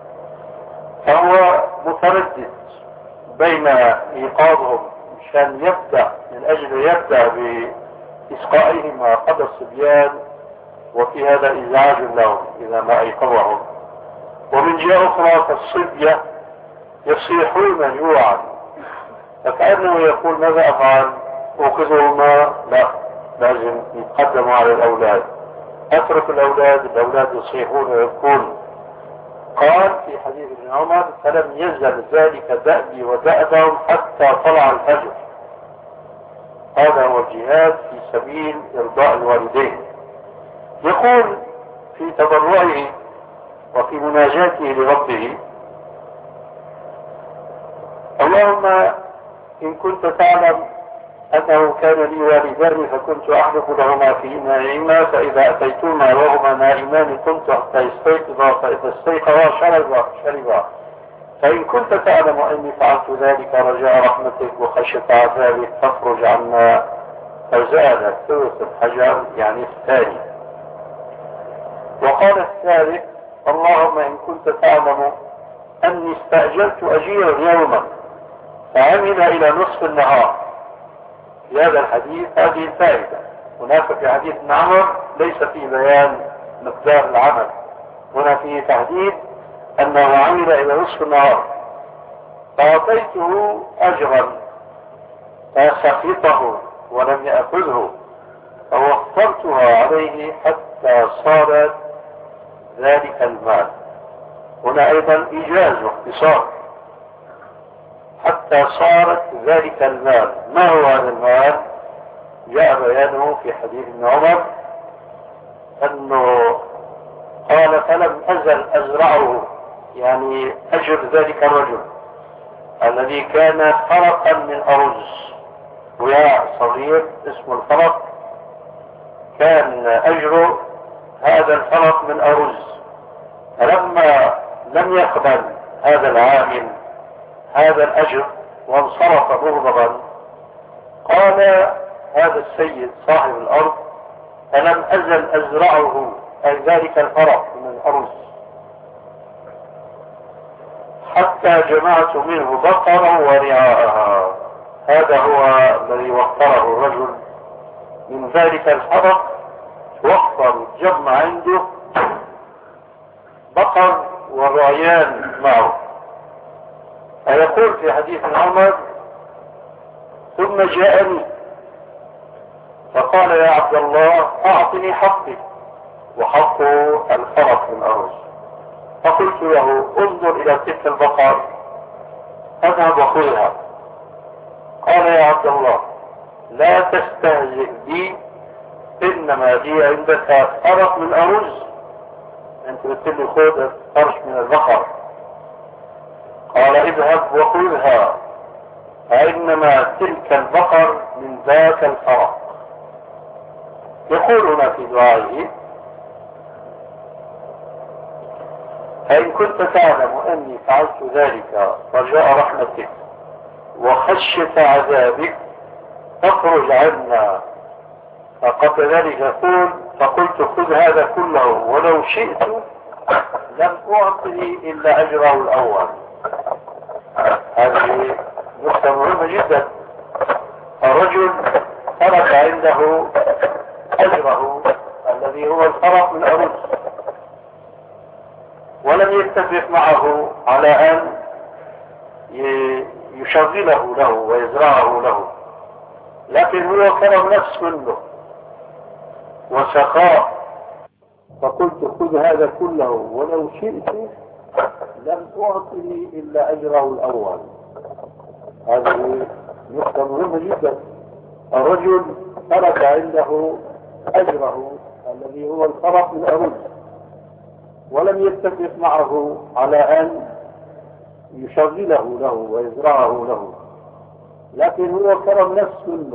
فهو متردد بين إيقاظهم مشان يبدأ من أجل يبدأ بإسقائهما قدر الصبيان، وفي هذا إزعاج لهم إذا ما أيقظهم، ومن جهة أخرى فالصبية يصيحون جوعا، فكأنه يقول: ماذا أفعل؟ أوقظهما؟ لا، لازم يتقدموا على الأولاد، أترك الأولاد يصيحون ويبكون. قال في حديث ابن عمر: فلم يزل ذلك دأبي ودأبهم حتى طلع الفجر. هذا هو الجهاد في سبيل إرضاء الوالدين. يقول في تضرعه وفي مناجاته لربه: اللهم إن كنت تعلم أنه كان لي والدان فكنت أحلف لهما في إنائهما، فإذا أتيتهما وهما نائمان كنت حتى يستيقظا، فإذا استيقظا شربا. فإن كنت تعلم أني فعلت ذلك رجاء رحمتك وخشية عذابك فاخرج عنا. فزاد ثلث الحجر يعني الثاني. وقال الثالث: اللهم إن كنت تعلم أني استأجرت أجيرا يوما فعمل إلى نصف النهار. في هذا الحديث هذه الفائدة. هناك في حديث ابن عمر ليس في بيان مقدار العمل، هنا فيه تحديد أنه عمل إلى نصف النهار، فأعطيته أجرا فسخطه ولم يأخذه، فوفرتها عليه حتى صارت ذلك المال. هنا أيضا إيجاز واختصار، حتى صارت ذلك المال. ما هو هذا المال؟ جاء بيانه في حديث ابن عمر أنه قال: فلم أزل أزرعه، يعني أجر ذلك الرجل الذي كان فرقا من أرز، وياء صغير اسمه الفرق، كان أجر هذا الفرق من أرز. فلما لم يقبل هذا العامل هذا الأجر وانصرف مغضبا، قال هذا السيد صاحب الأرض: فلم أزل أزرعه أي ذلك الفرق من الأرز، حتى جمعت منه بقرا ورعاءها. هذا هو الذي وفره الرجل من ذلك الفرق، وفر جمع عنده بقر ورعيان معه. فيقول في حديث عمر: ثم جاءني فقال: يا عبد الله أعطني حقي وحق الفرق من الأرز. فقلت له: انظر إلى تلك البقر، اذهب وخذها. قال: يا عبد الله لا تستهزئ بي، إنما لي عندك فرق من أرز، أنت قلت لي خذ فرش من البقر. قال: اذهب وخذها، فإنما تلك البقر من ذاك الفرق. يقول هنا في دعائه: فإن كنت تعلم أني فعلت ذلك رجاء رحمتك وخشية عذابك فاخرج عنا. فقبل ذلك يقول: فقلت خذ هذا كله ولو شئت لم أعطني إلا أجره الأول. هذه نقطة مهمة جدا. الرجل ترك عنده أجره الذي هو الفرق من الأرز، ولم يتفق معه على أن يشغله له ويزرعه له، لكن هو كرم نفس منه وسخاء. فقلت خذ هذا كله ولو شئت لم أعطني إلا أجره الأول. هذه نقطة مهمة جدا. الرجل ترك عنده أجره الذي هو الفرق من الأرز، ولم يتفق معه على أن يشغله له ويزرعه له، لكن هو كرم نفس منه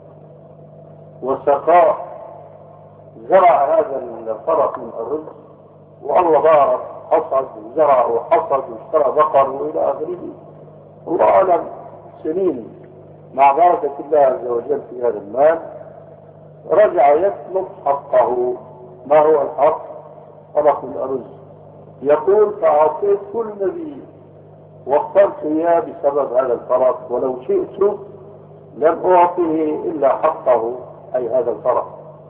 وسقاء، زرع هذا الفرق من الرز، والله بارك، حصد وزرع وحصد واشترى بقر وإلى آخره. هو أعلم سنين مع بركة الله عز وجل في هذا المال، رجع يطلب حقه. ما هو الحق؟ فرق من الأرز. يقول: فأعطيت كل نبي واخترت إياه بسبب هذا الفرق، ولو شئت لم أعطيه إلا حقه، أي هذا الفرق،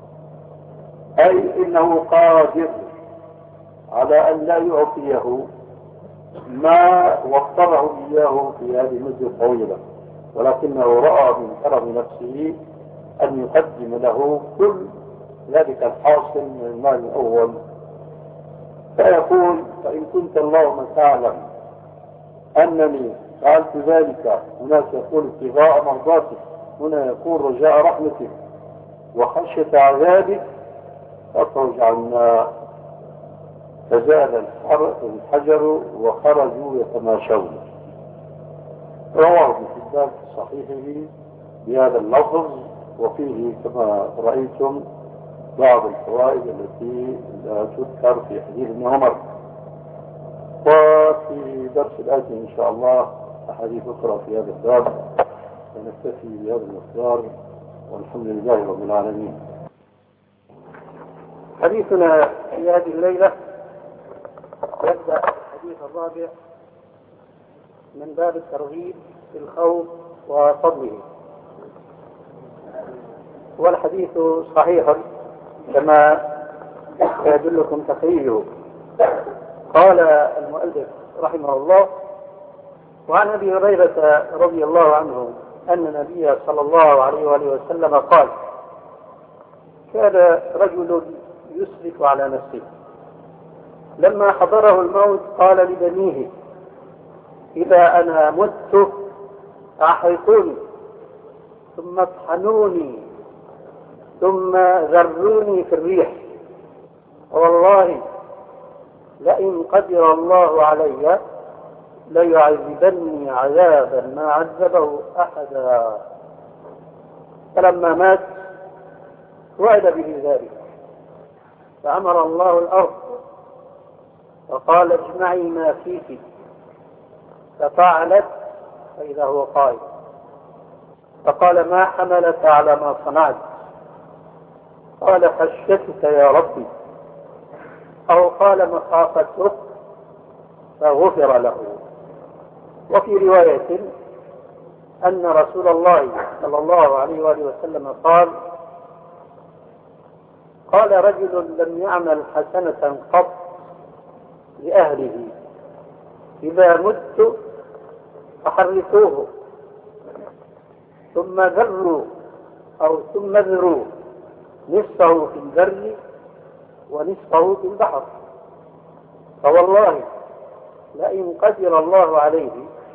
أي إنه قادر على أن لا يعطيه ما وفره إياه في هذه المدة الطويلة، ولكنه رأى من كرم نفسه أن يقدم له كل ذلك الحاصل من المال الأول. فيقول: فإن كنت اللهم تعلم أنني فعلت ذلك، هناك يقول ابتغاء مرضاتك، هنا يقول رجاء رحمتك وخشية عذابك، فاخرج عنا. فزال الحجر وخرجوا يتماشون. رواه ابن حبان في صحيحه بهذا اللفظ، وفيه كما رأيتم بعض الفوائد التي لا تذكر في حديث ابن عمر. وفي درس الآتي إن شاء الله أحاديث أخرى في هذا الباب، ونكتفي بهذا المقدار، والحمد لله رب العالمين. حديثنا في هذه الليلة يبدأ الحديث الرابع من باب الترغيب في الخوف وفضله. والحديث صحيح كما يدلكم تخريجه. قال المؤلف رحمه الله: وعن أبي هريرة رضي الله عنه أن النبي صلى الله عليه وآله وسلم قال: كان رجل يسرف على نفسه، لما حضره الموت قال لبنيه: إذا أنا مت أحرقوني ثم اطحنوني ثم ذروني في الريح، والله لئن قدر الله علي ليعذبني عذابا ما عذبه أحدا. فلما مات وعد به ذلك، فأمر الله الأرض فقال: اجمعي ما فيك، ففعلت فإذا هو قائم، فقال: ما حملك على ما صنعت؟ قال: خشيتك يا ربي. أو قال مخافته فغفر له. وفي رواية أن رسول الله صلى الله عليه وآله وسلم قال رجل لم يعمل حسنة قط لأهله إذا مت فحرثوه ثم ذروا نصفه في البر ونصفه في البحر، فوالله لئن قدر الله عليه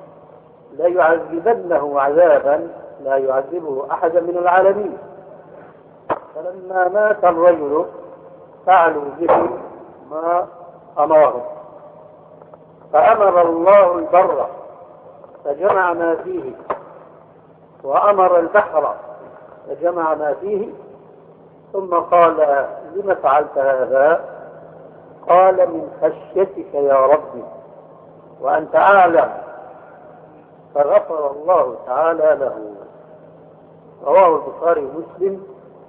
ليعذبنه عذابا لا يعذبه أحدا من العالمين. فلما مات الرجل فعلوا به ما أمره، فأمر الله البر فجمع ما فيه، وأمر البحر فجمع ما فيه، ثم قال لم فعلت هذا؟ قال من خشيتك يا ربي وأنت أعلم، فغفر الله تعالى له. رواه البخاري ومسلم،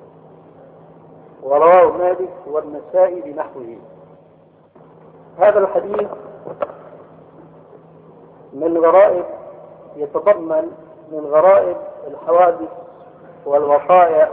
ورواه مالك والنسائي بنحوه. هذا الحديث من غرائب يتضمن من غرائب الحوادث والوقائع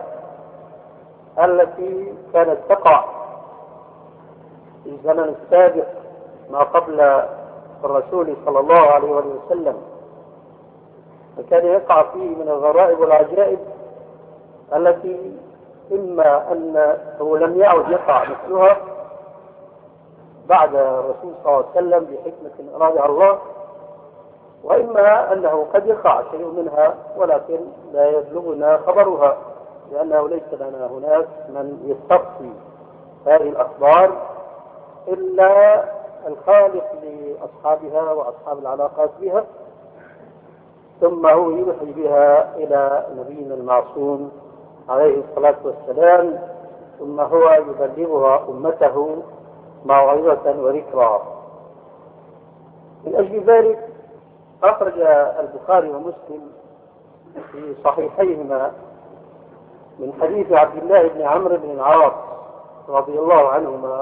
التي كانت تقع في الزمن السابق ما قبل الرسول صلى الله عليه وسلم، فكان يقع فيه من الغرائب والعجائب التي إما أنه لم يعد يقع مثلها بعد الرسول صلى الله عليه وسلم بحكمة أرادها الله، وإما أنه قد يقع شيء منها ولكن لا يبلغنا خبرها، لأنه ليس لنا هناك من يستقصي هذه الأخبار إلا الخالق لأصحابها وأصحاب العلاقات بها، ثم هو يوحي بها إلى نبينا المعصوم عليه الصلاة والسلام، ثم هو يبلغها أمته موعظة وذكرى. من أجل ذلك أخرج البخاري ومسلم في صحيحيهما من حديث عبد الله بن عمرو بن العاص رضي الله عنهما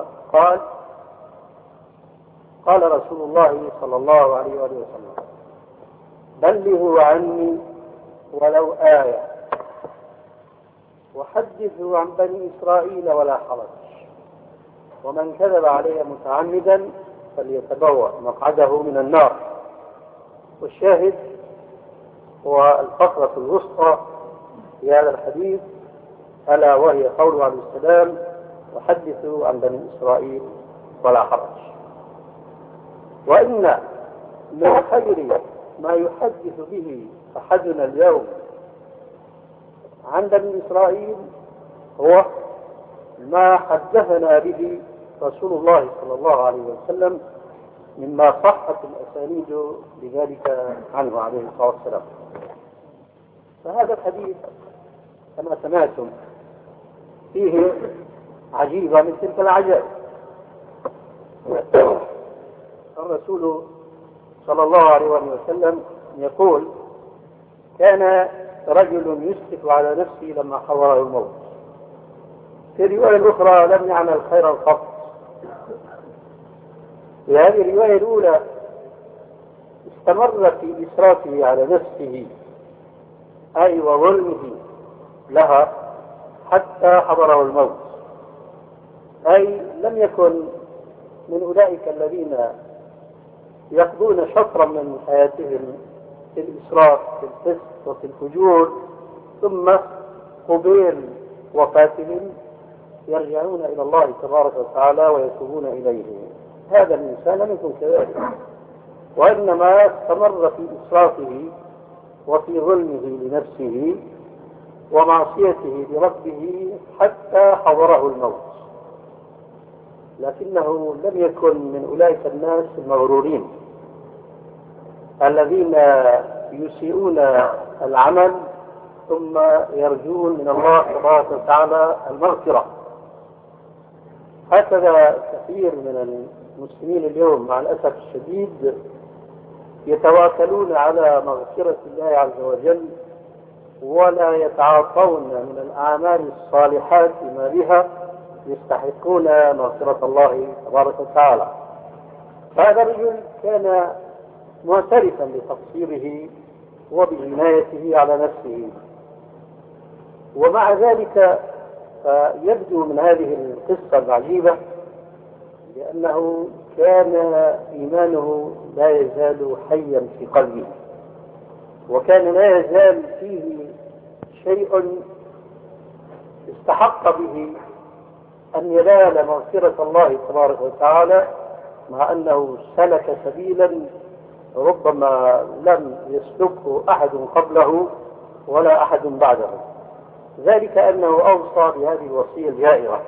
قال رسول الله صلى الله عليه وسلم: بلغوا عني ولو آية وحدثوا عن بني إسرائيل ولا حرج، ومن كذب علي متعمدا فليتبوأ مقعده من النار. والشاهد هو الفقرة الوسطى في هذا الحديث، ألا وهي قوله عليه السلام: وحدثوا عن بني إسرائيل ولا حرج. وإن من خير ما يحدث به أحدنا اليوم عن بني إسرائيل هو ما حدثنا به رسول الله صلى الله عليه وسلم مما صحت الأسانيد بذلك عنه عليه الصلاة والسلام. فهذا الحديث كما سمعتم فيه عجيبة من تلك العجائب. الرسول صلى الله عليه وسلم يقول: كان رجل يسرف على نفسه لما حضره الموت. في الرواية الأخرى: لم يعمل خيرا قط. في هذه الرواية الأولى استمر في إسرافه على نفسه أي وظلمه لها حتى حضره الموت، أي لم يكن من أولئك الذين يقضون شطرا من حياتهم في الإسراف في الفسق وفي الفجور، ثم قبيل وفاتهم يرجعون إلى الله تبارك وتعالى ويتوبون إليه. هذا الإنسان لم يكن كذلك، وإنما استمر في إسرافه وفي ظلمه لنفسه ومعصيته لربه حتى حضره الموت. لكنه لم يكن من أولئك الناس المغرورين الذين يسيئون العمل ثم يرجون من الله تبارك وتعالى المغفرة. هكذا كثير من المسلمين اليوم مع الأسف الشديد يتواكلون على مغفرة الله عز وجل ولا يتعاطون من الأعمال الصالحات ما بها يستحقون مغفرة الله تبارك وتعالى. هذا الرجل كان معترفا بتقصيره وبجنايته على نفسه، ومع ذلك يبدو من هذه القصة العجيبة لأنه كان إيمانه لا يزال حيا في قلبه، وكان لا يزال فيه شيء استحق به أن ينال مغفرة الله تبارك وتعالى، مع أنه سلك سبيلا ربما لم يسلكه أحد قبله ولا أحد بعده. ذلك أنه أوصى بهذه الوصية الجائرة،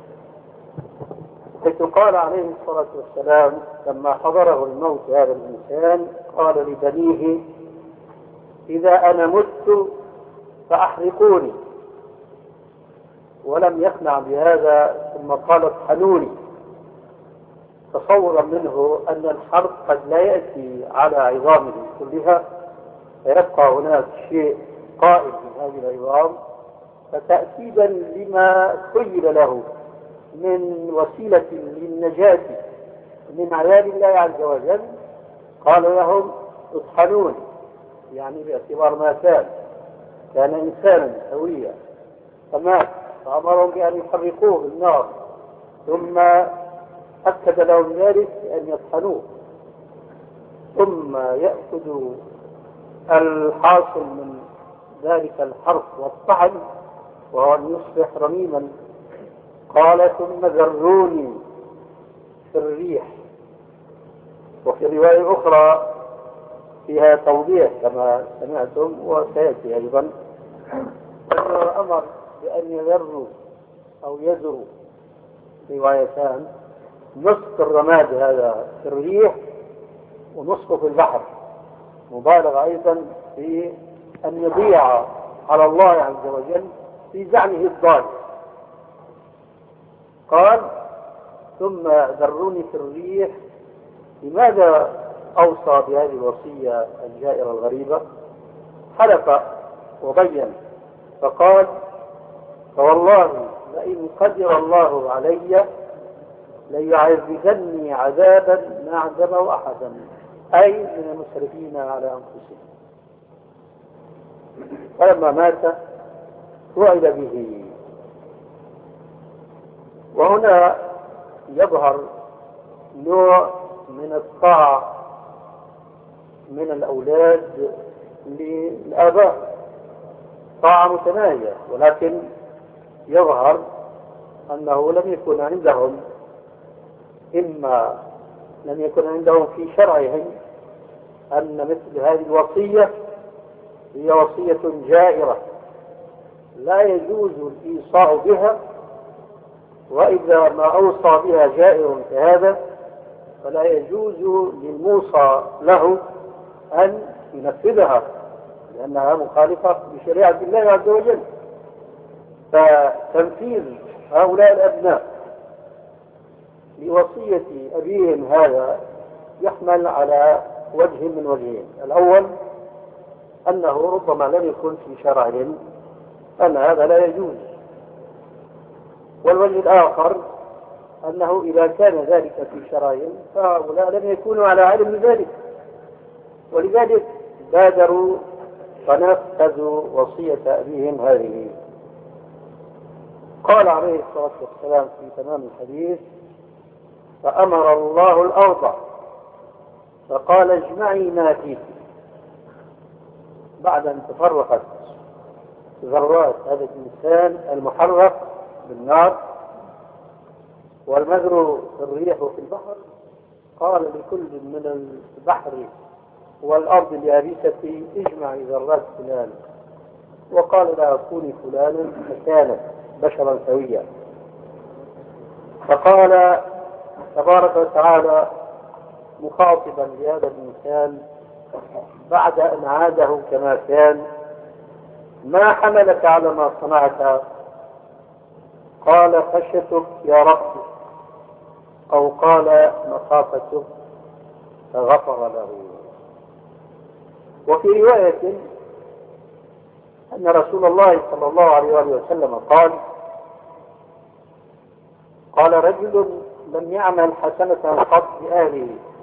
حيث قال عليه الصلاة والسلام لما حضره الموت هذا الإنسان قال لبنيه: إذا أنا مت فأحرقوني. ولم يقنع بهذا ثم قال: اطحنوني، تصورا منه أن الحرق قد لا يأتي على عظامه كلها فيبقى هناك شيء قائم من هذه العظام، فتأكيدا لما خيل له من وسيلة للنجاة من عذاب الله عز وجل قال لهم: اطحنوني، يعني باعتبار ما كان إنسانا سويا فمات، فأمرهم بأن يحرقوه بالنار، ثم أكد لهم ذلك بأن يطحنوه، ثم يأخذوا الحاصل من ذلك الحرق والطحن وهو أن يصبح رميما. قال: ثم ذروني في الريح. وفي رواية أخرى فيها توضيح كما سمعتم وسيأتي أيضا أنه أمر بأن يذروا أو يذروا روايتان، نصف الرماد هذا في الريح ونصفه في البحر، مبالغة أيضا في أن يضيع على الله عز وجل في زعمه الضال. قال: ثم ذروني في الريح. لماذا أوصى بهذه الوصية الجائرة الغريبة؟ حلف وبين فقال: فوالله لئن قدر الله علي ليعذبني عذابا ما عذبه أحدا، أي من المسرفين على أنفسهم. فلما مات وعد به. وهنا يظهر نوع من الطاعة من الأولاد للآباء، طاعة متناهية، ولكن يظهر أنه لم يكن عندهم في شرعهم أن مثل هذه الوصية هي وصية جائرة لا يجوز الإيصاء بها، وإذا ما أوصى بها جائر كهذا فلا يجوز للموصى له أن ينفذها، لأنها مخالفة بشريعة الله عز وجل. فتنفيذ هؤلاء الأبناء لوصية أبيهم هذا يحمل على وجه من وجهين: الأول أنه ربما لم يكن في شرعهم أن هذا لا يجوز، والوجه الآخر أنه إذا كان ذلك في شرعهم فهؤلاء لم يكونوا على علم ذلك، ولذلك بادروا فنفذوا وصية أبيهم هذه. قال عليه الصلاة والسلام في تمام الحديث: فأمر الله الأرض فقال: اجمعي ما فيك. بعد أن تفرقت ذرات هذا الإنسان المحرق بالنار والمذر في الريح وفي البحر، قال لكل من البحر والأرض اليابسة: اجمعي ذرات فلان، وقال: لا أكون فلانا، فكانت بشرا سويا. فقال تبارك وتعالى مخاطبا لهذا الإنسان بعد أن عاده كما كان: ما حملك على ما صنعت؟ قال: خشيتك يا رب، أو قال مخافتك، فغفر له. وفي رواية أن رسول الله صلى الله عليه وسلم قال: قال رجل لم يعمل حسنة قط بأهله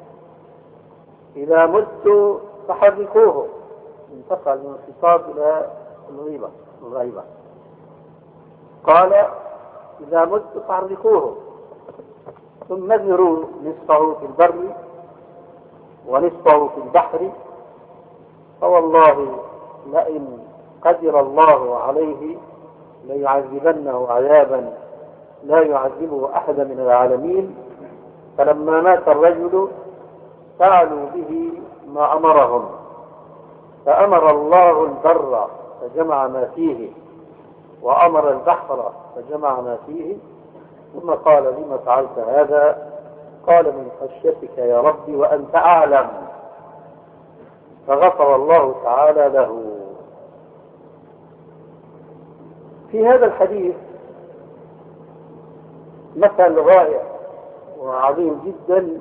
إذا مت فحركوه، انتقل من الخطاب إلى الغيبة. قال إذا مت فحركوه ثم اذروا نصفه في البر ونصفه في البحر، فوالله لئن قدر الله عليه ليعذبنه عذابا لا يعذبه أحد من العالمين. فلما مات الرجل فعلوا به ما أمرهم، فأمر الله البر فجمع ما فيه، وأمر البحر فجمع ما فيه، ثم قال لما فعلت هذا؟ قال من خشيتك يا ربي وأنت أعلم، فغفر الله تعالى له. في هذا الحديث مثل رائع وعظيم جدا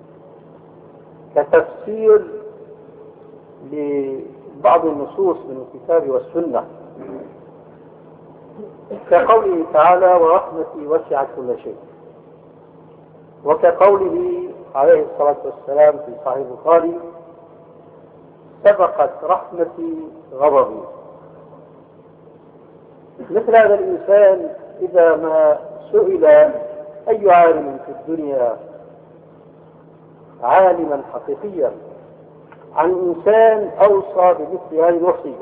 كتفسير لبعض النصوص من الكتاب والسنة، كقوله تعالى ورحمتي وسعت كل شيء، وكقوله عليه الصلاة والسلام في صحيح البخاري سبقت رحمتي غضبي. مثل هذا الإنسان إذا ما سئل أي عالم في الدنيا عالما حقيقيا عن إنسان أوصى بمثل هذه الوصية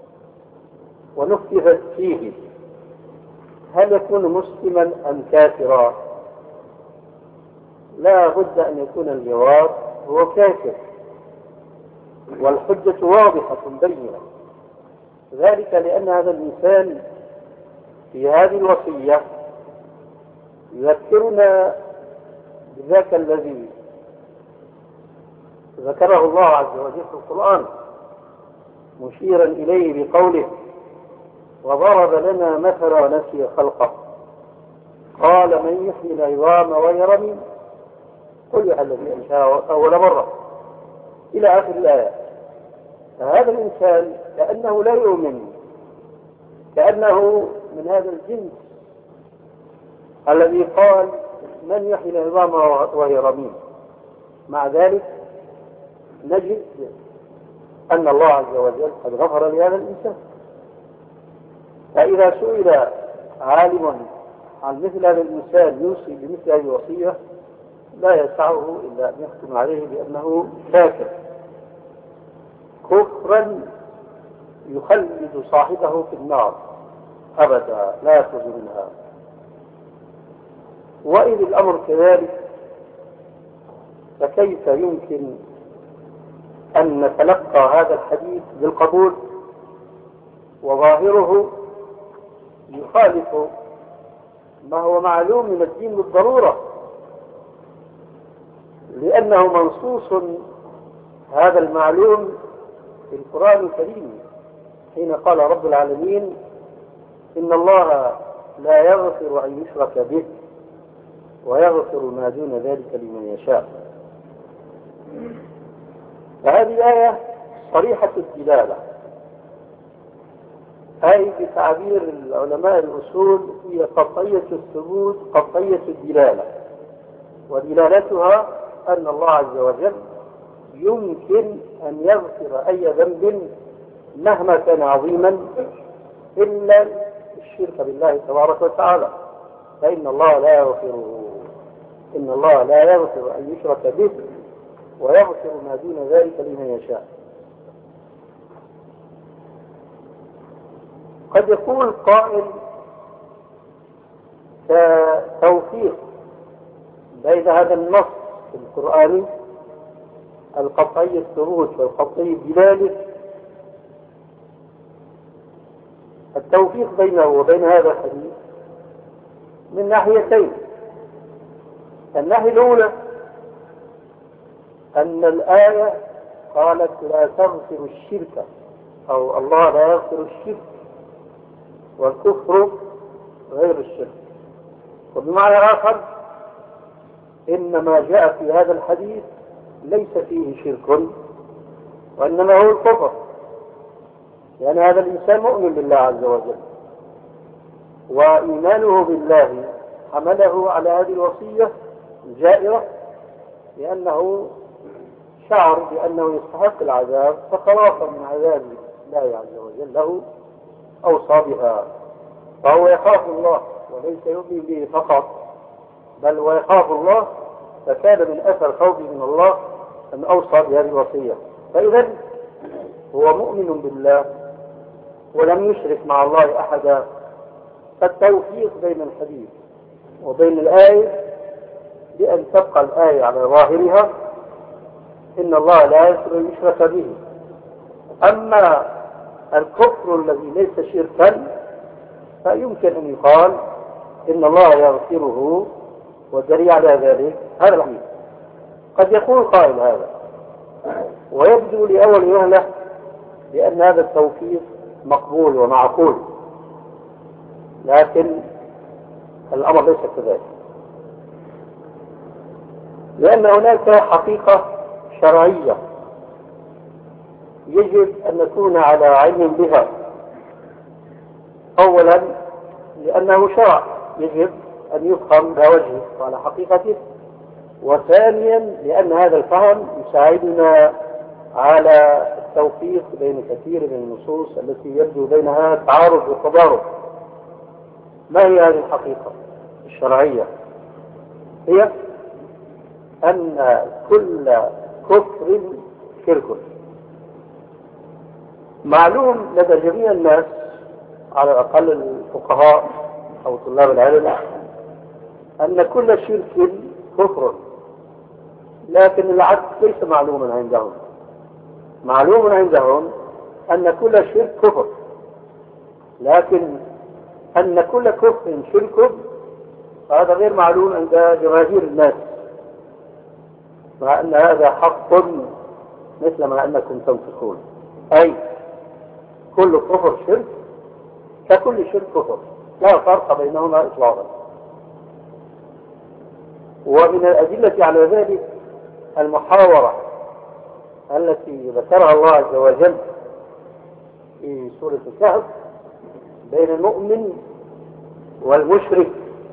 ونفذت فيه، هل يكون مسلما أم كافرا؟ لا بد أن يكون الجواب هو كافر، والحجة واضحة بينة، ذلك لأن هذا الإنسان في هذه الوصية يذكرنا بذاك الذي ذكره الله عز وجل في القرآن مشيرا إليه بقوله وضرب لنا مثلا ونسي خلقه قال من يحيي العظام وهي رميم قل يحيي الذي أنشأها أول مرة إلى آخر الآية. فهذا الإنسان كأنه لا يؤمن، كأنه من هذا الجنس الذي قال من يحيي العظام وهي رميم. مع ذلك نجد أن الله عز وجل قد غفر لهذا الإنسان. فإذا سئل عالم عن مثل هذا الإنسان يوصي بمثل هذه الوصية لا يسعه إلا أن يحكم عليه بأنه كافر كفرا يخلد صاحبه في النار أبدا لا يخرج منها. وإذ الأمر كذلك فكيف يمكن أن نتلقى هذا الحديث بالقبول وظاهره يخالف ما هو معلوم من الدين بالضرورة، لأنه منصوص هذا المعلوم في القرآن الكريم حين قال رب العالمين إن الله لا يغفر أن يشرك به ويغفر ما دون ذلك لمن يشاء. فهذه آية صريحة الدلالة، هذه بتعبير العلماء الأصول هي قطعية الثبوت قطعية الدلالة، ودلالتها أن الله عز وجل يمكن أن يغفر أي ذنب مهما كان عظيما إلا الشرك بالله تبارك وتعالى، فإن الله لا يغفره، إن الله لا يغفر أن يشرك به ويغفر ما دون ذلك لمن يشاء. قد يقول قائل كتوفيق بين هذا النص القرآني القطعي الثبوت والقطعي الدلالة، التوفيق بينه وبين هذا الحديث من ناحيتين. الناحية الأولى أن الآية قالت لا تغفر الشرك أو الله لا يغفر الشرك والكفر غير الشرك، وبمعنى آخر إن ما جاء في هذا الحديث ليس فيه شرك وإنما هو الكفر، لأن هذا الإنسان مؤمن بالله عز وجل، وإيمانه بالله حمله على هذه الوصية الجائرة لأنه شعر بأنه يستحق العذاب، فخلافا من عذاب الله عز وجل له أوصى بها. فهو يخاف الله وليس يؤمن به فقط، بل ويخاف الله، فكان من أثر خوفه من الله أن أوصى بهذه الوصية. فإذا هو مؤمن بالله ولم يشرك مع الله أحدا. فالتوفيق بين الحديث وبين الآية بأن تبقى الآية على ظاهرها، إن الله لا يغفر أن يشرك به. أما الكفر الذي ليس شركا فيمكن أن يقال إن الله يغفره، والدليل على ذلك هذا الحديث. قد يقول قائل هذا ويبدو لأول وهلة بأن هذا التوفيق مقبول ومعقول، لكن الأمر ليس كذلك، لأن هناك حقيقة شرعية يجب أن نكون على علم بها. أولا لأنه شرع يجب أن يفهم على وجهه وعلى حقيقته، وثانيا لأن هذا الفهم يساعدنا على التوفيق بين كثير من النصوص التي يبدو بينها تعارض وتضارب. ما هي هذه الحقيقة الشرعية؟ هي أن كل كفر شرك. معلوم لدى جميع الناس، على الأقل الفقهاء أو طلاب العلم، أن كل شرك كفر، لكن العكس ليس معلوما عندهم. معلوم عندهم أن كل شرك كفر، لكن أن كل كفر شرك هذا غير معلوم عند جماهير الناس، مع أن هذا حق مثل ما أنكم تنطقون. أي كل كفر شرك ككل شرك كفر، لا فرق بينهما إطلاقا. ومن الأدلة على ذلك المحاورة التي ذكرها الله عز وجل في سورة الكهف بين المؤمن والمشرك.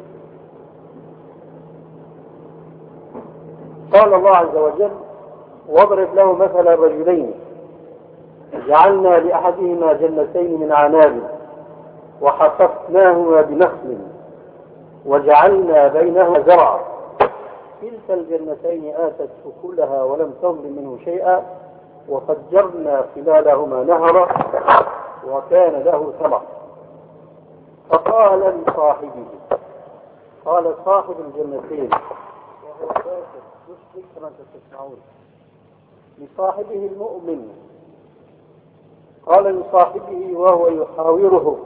قال الله عز وجل: واضرب له مثل الرجلين جعلنا لأحدهما جنتين من عناب وحففناهما بنخل وجعلنا بينهما زرعا كلتا الجنتين آتت أكلها ولم تظلم منه شيئا وفجرنا خلالهما نهرا وكان له ثمر. فقال لصاحبه، قال صاحب الجنتين وهو كافر يشرك كما تسمعون لصاحبه المؤمن، قال لصاحبه وهو يحاوره: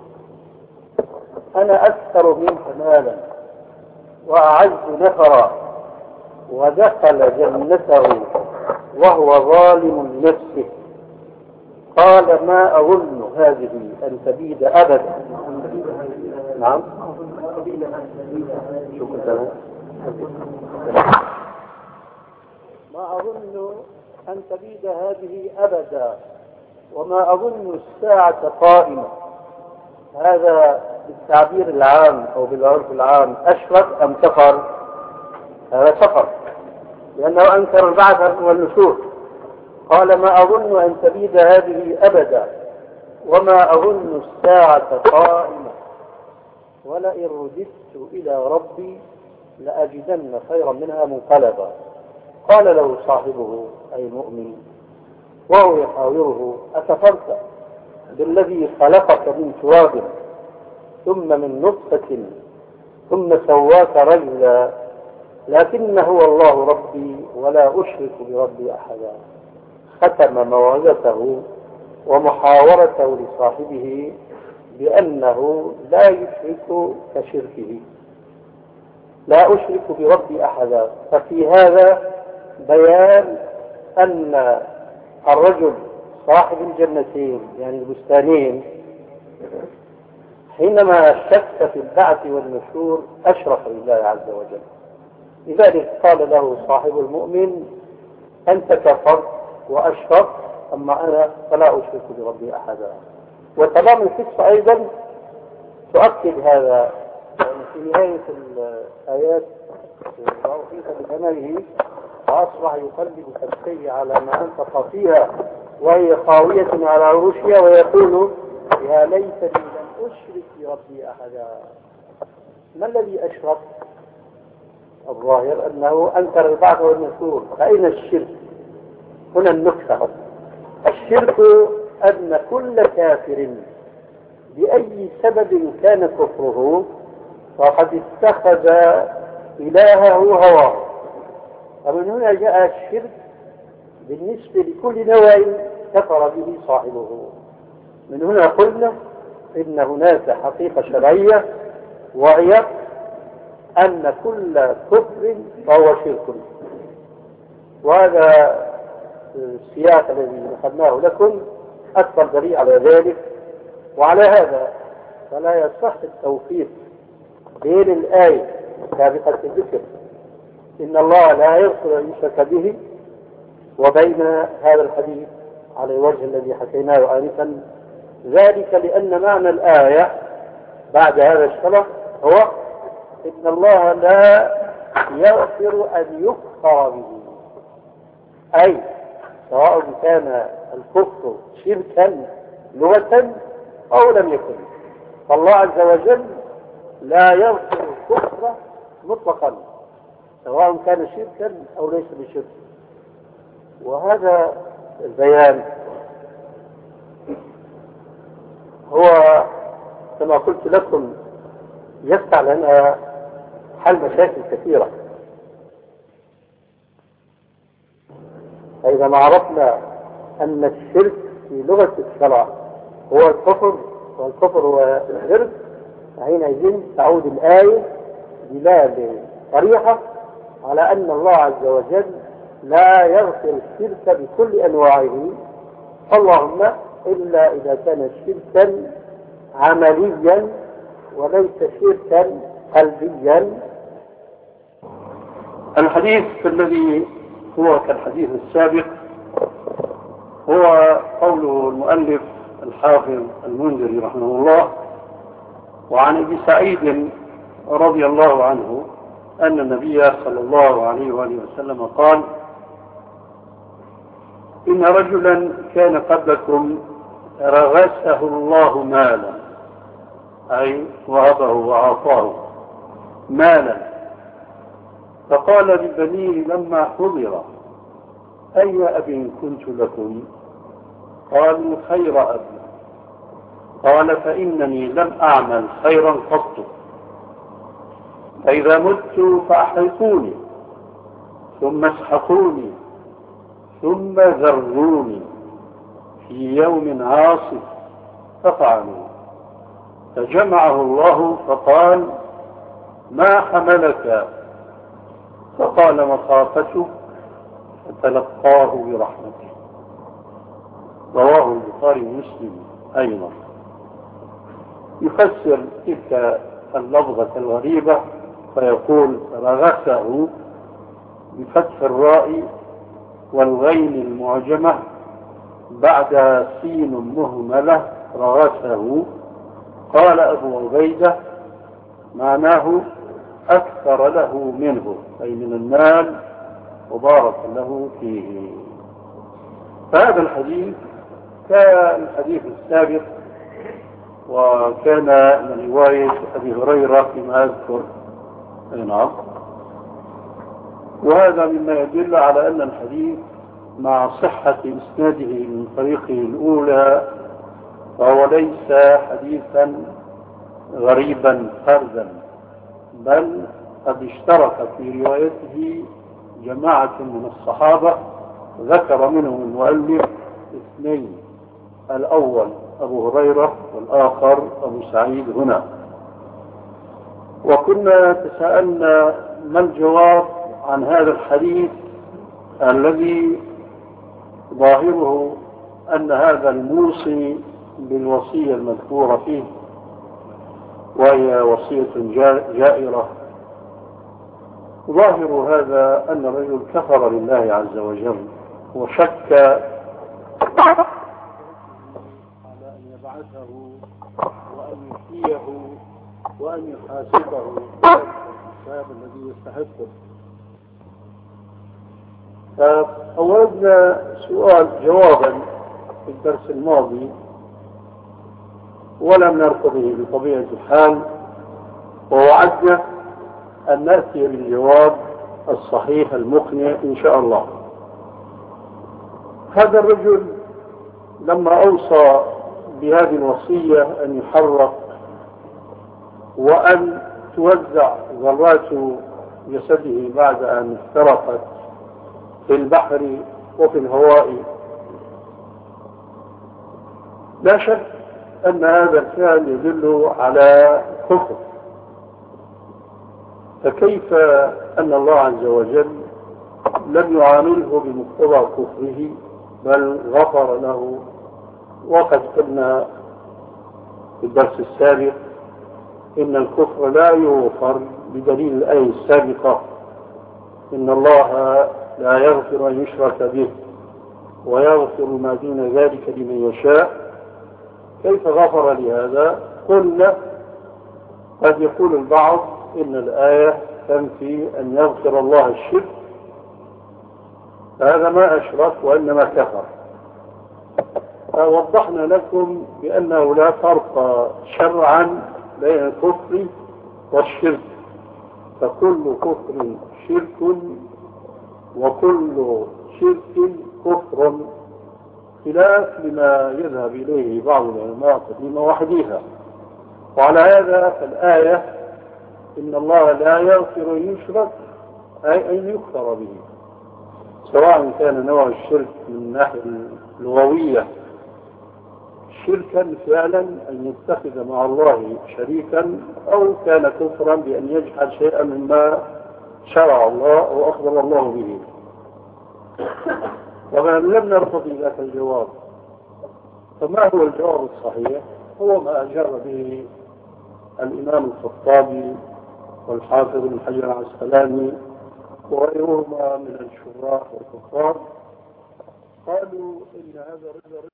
أنا أكثر منك مالا وأعز نفرا، ودخل جنته وهو ظالم لنفسه. قال: ما أظن هذه أن تبيد أبدا. نعم، شو كنت أنا؟ ما أظن أن تبيد هذه أبدا وما أظن الساعة قائمة. هذا بالتعبير العام أو بالعرف العام أشرك أم كفر؟ هذا كفر، لأنه أنكر البعث والنشور. قال: ما أظن أن تبيد هذه أبدا وما أظن الساعة قائمة ولئن رددت إلى ربي لأجدن خيرا منها منقلبا. قال له صاحبه أي المؤمن وهو يحاوره: أكفرت بالذي خلقك من تراب ثم من نطفة ثم سواك رجلا، لكن هو الله ربي ولا أشرك بربي أحدا. ختم موعظته ومحاورته لصاحبه بأنه لا يشرك كشركه، لا أشرك بربي أحدا. ففي هذا بيان أن الرجل صاحب الجنتين يعني البستانين حينما شك في البعث والنشور أشرك لله عز وجل. لذلك قال له صاحب المؤمن: أنت كفرت وأشركت، أما أنا فلا أشرك بربي أحدا. وتمام القصة أيضا تؤكد هذا في نهاية الآيات وأوفيت بثمره فأصبح يقلب كفيه على ما أنفق فيها وهي خاوية على عروشها ويقول يا ليتني لم أشرك بربي أحدا. ما الذي أشرك؟ الظاهر أنه أنكر البعث والنشور. فأين الشرك؟ هنا النكتة. الشرك أن كل كافر بأي سبب كان كفره فقد اتخذ إلهه هواه. ومن هنا جاء الشرك بالنسبة لكل نوع كفر به صاحبه. من هنا قلنا إن هناك حقيقة شرعية وهي أن كل كفر فهو شرك. وهذا السياق الذي أخذناه لكم أكبر دليل على ذلك. وعلى هذا فلا يصح التوفيق بين الآية سابقة الذكر إن الله لا يغفر أن يشرك به وبين هذا الحديث على الوجه الذي حكيناه آنفا. ذلك لأن معنى الآية بعد هذا الشرف هو إن الله لا يغفر أن يكفر به، أي سواء كان الكفر شركا لغة أو لم يكن، فالله عز وجل لا يغفر الكفر مطلقا سواء كان شركا أو ليس بشرك. وهذا البيان هو كما قلت لكم يفتح لنا حل مشاكل كثيرة. فإذا ما عرفنا أن الشرك في لغة الشرع هو الكفر والكفر هو الشرك فحينئذ تعود الآية دلالة صريحة على أن الله عز وجل لا يغفر الشرك بكل أنواعه، اللهم إلا إذا كان شركا عمليا وليس شركا قلبيا. الحديث الذي هو كالحديث السابق هو قوله المؤلف الحافظ المنذري رحمه الله: وعن ابي سعيد رضي الله عنه أن النبي صلى الله عليه وآله وسلم قال: إن رجلا كان قبلكم رغسه الله مالا، أي وهبه وأعطاه مالا، فقال لبنيه لما حضر: أي أب كنت لكم؟ قالوا: خير أب. قال: فإنني لم أعمل خيرا قط، فإذا مت فأحرقوني ثم اسحقوني ثم ذروني في يوم عاصف. ففعلوا، فجمعه الله فقال: ما حملك؟ فقال: مخافته، فتلقاه برحمته. رواه البخاري ومسلم أيضا. يفسر تلك اللفظة الغريبة فيقول: رغسه بفتح الراء والغين المعجمة بعد سين مهملة، رغسه. قال أبو عبيدة: معناه أكثر له منه، أي من المال، وبارك له فيه. فهذا الحديث كالحديث السابق، وكان من رواية أبي هريرة فيما أذكر. نعم. وهذا مما يدل على أن الحديث مع صحة إسناده من طريقه الأولى فهو ليس حديثا غريبا فردا، بل قد اشترك في روايته جماعة من الصحابة ذكر منهم المؤلف اثنين، الأول أبو هريرة والآخر أبو سعيد هنا. وكنا تساءلنا ما الجواب عن هذا الحديث الذي ظاهره أن هذا الموصي بالوصية المذكورة فيه وهي وصية جائرة، ظاهر هذا أن الرجل كفر لله عز وجل وشك على أن يبعثه وأن يحييه وأن يحاسبه الحساب الذي يستحقه. أوردنا سؤال جوابا في الدرس الماضي ولم نرتضيه بطبيعة الحال، ووعدنا أن نأتي بالجواب الصحيح المقنع إن شاء الله. هذا الرجل لما أوصى بهذه الوصية أن يحرق وأن توزع ذرات جسده بعد أن افترقت في البحر وفي الهواء، لا شك أن هذا الفعل يدل على كفر. فكيف أن الله عز وجل لم يعامله بمقتضى كفره بل غفر له؟ وقد قلنا في الدرس السابق إن الكفر لا يغفر بدليل الآية السابقة: إن الله لا يغفر أن يشرك به ويغفر ما دون ذلك لمن يشاء. كيف غفر لهذا؟ قلنا قد يقول البعض إن الآية تنفي أن يغفر الله الشرك، هذا ما أشرك وإنما كفر. فوضحنا لكم بأنه لا فرق شرعا بين الكفر والشرك، فكل كفر شرك وكل شرك كفر، خلاف لما يذهب إليه بعض العلماء قديما وحديثا. وعلى هذا فالآية إن الله لا يغفر أن يشرك أي أن يكفر به، سواء كان نوع الشرك من الناحية اللغوية شركا فعلا أن يتخذ مع الله شريكا، أو كان كفرا بأن يجحد شيئا مما شرع الله أو أخبر الله به. وما لم نرتضي ذاك الجواب، فما هو الجواب الصحيح؟ هو ما أجاب به الإمام الخطابي والحافظ بن حجر العسقلاني وغيرهما من الشراح والكفار. قالوا إن هذا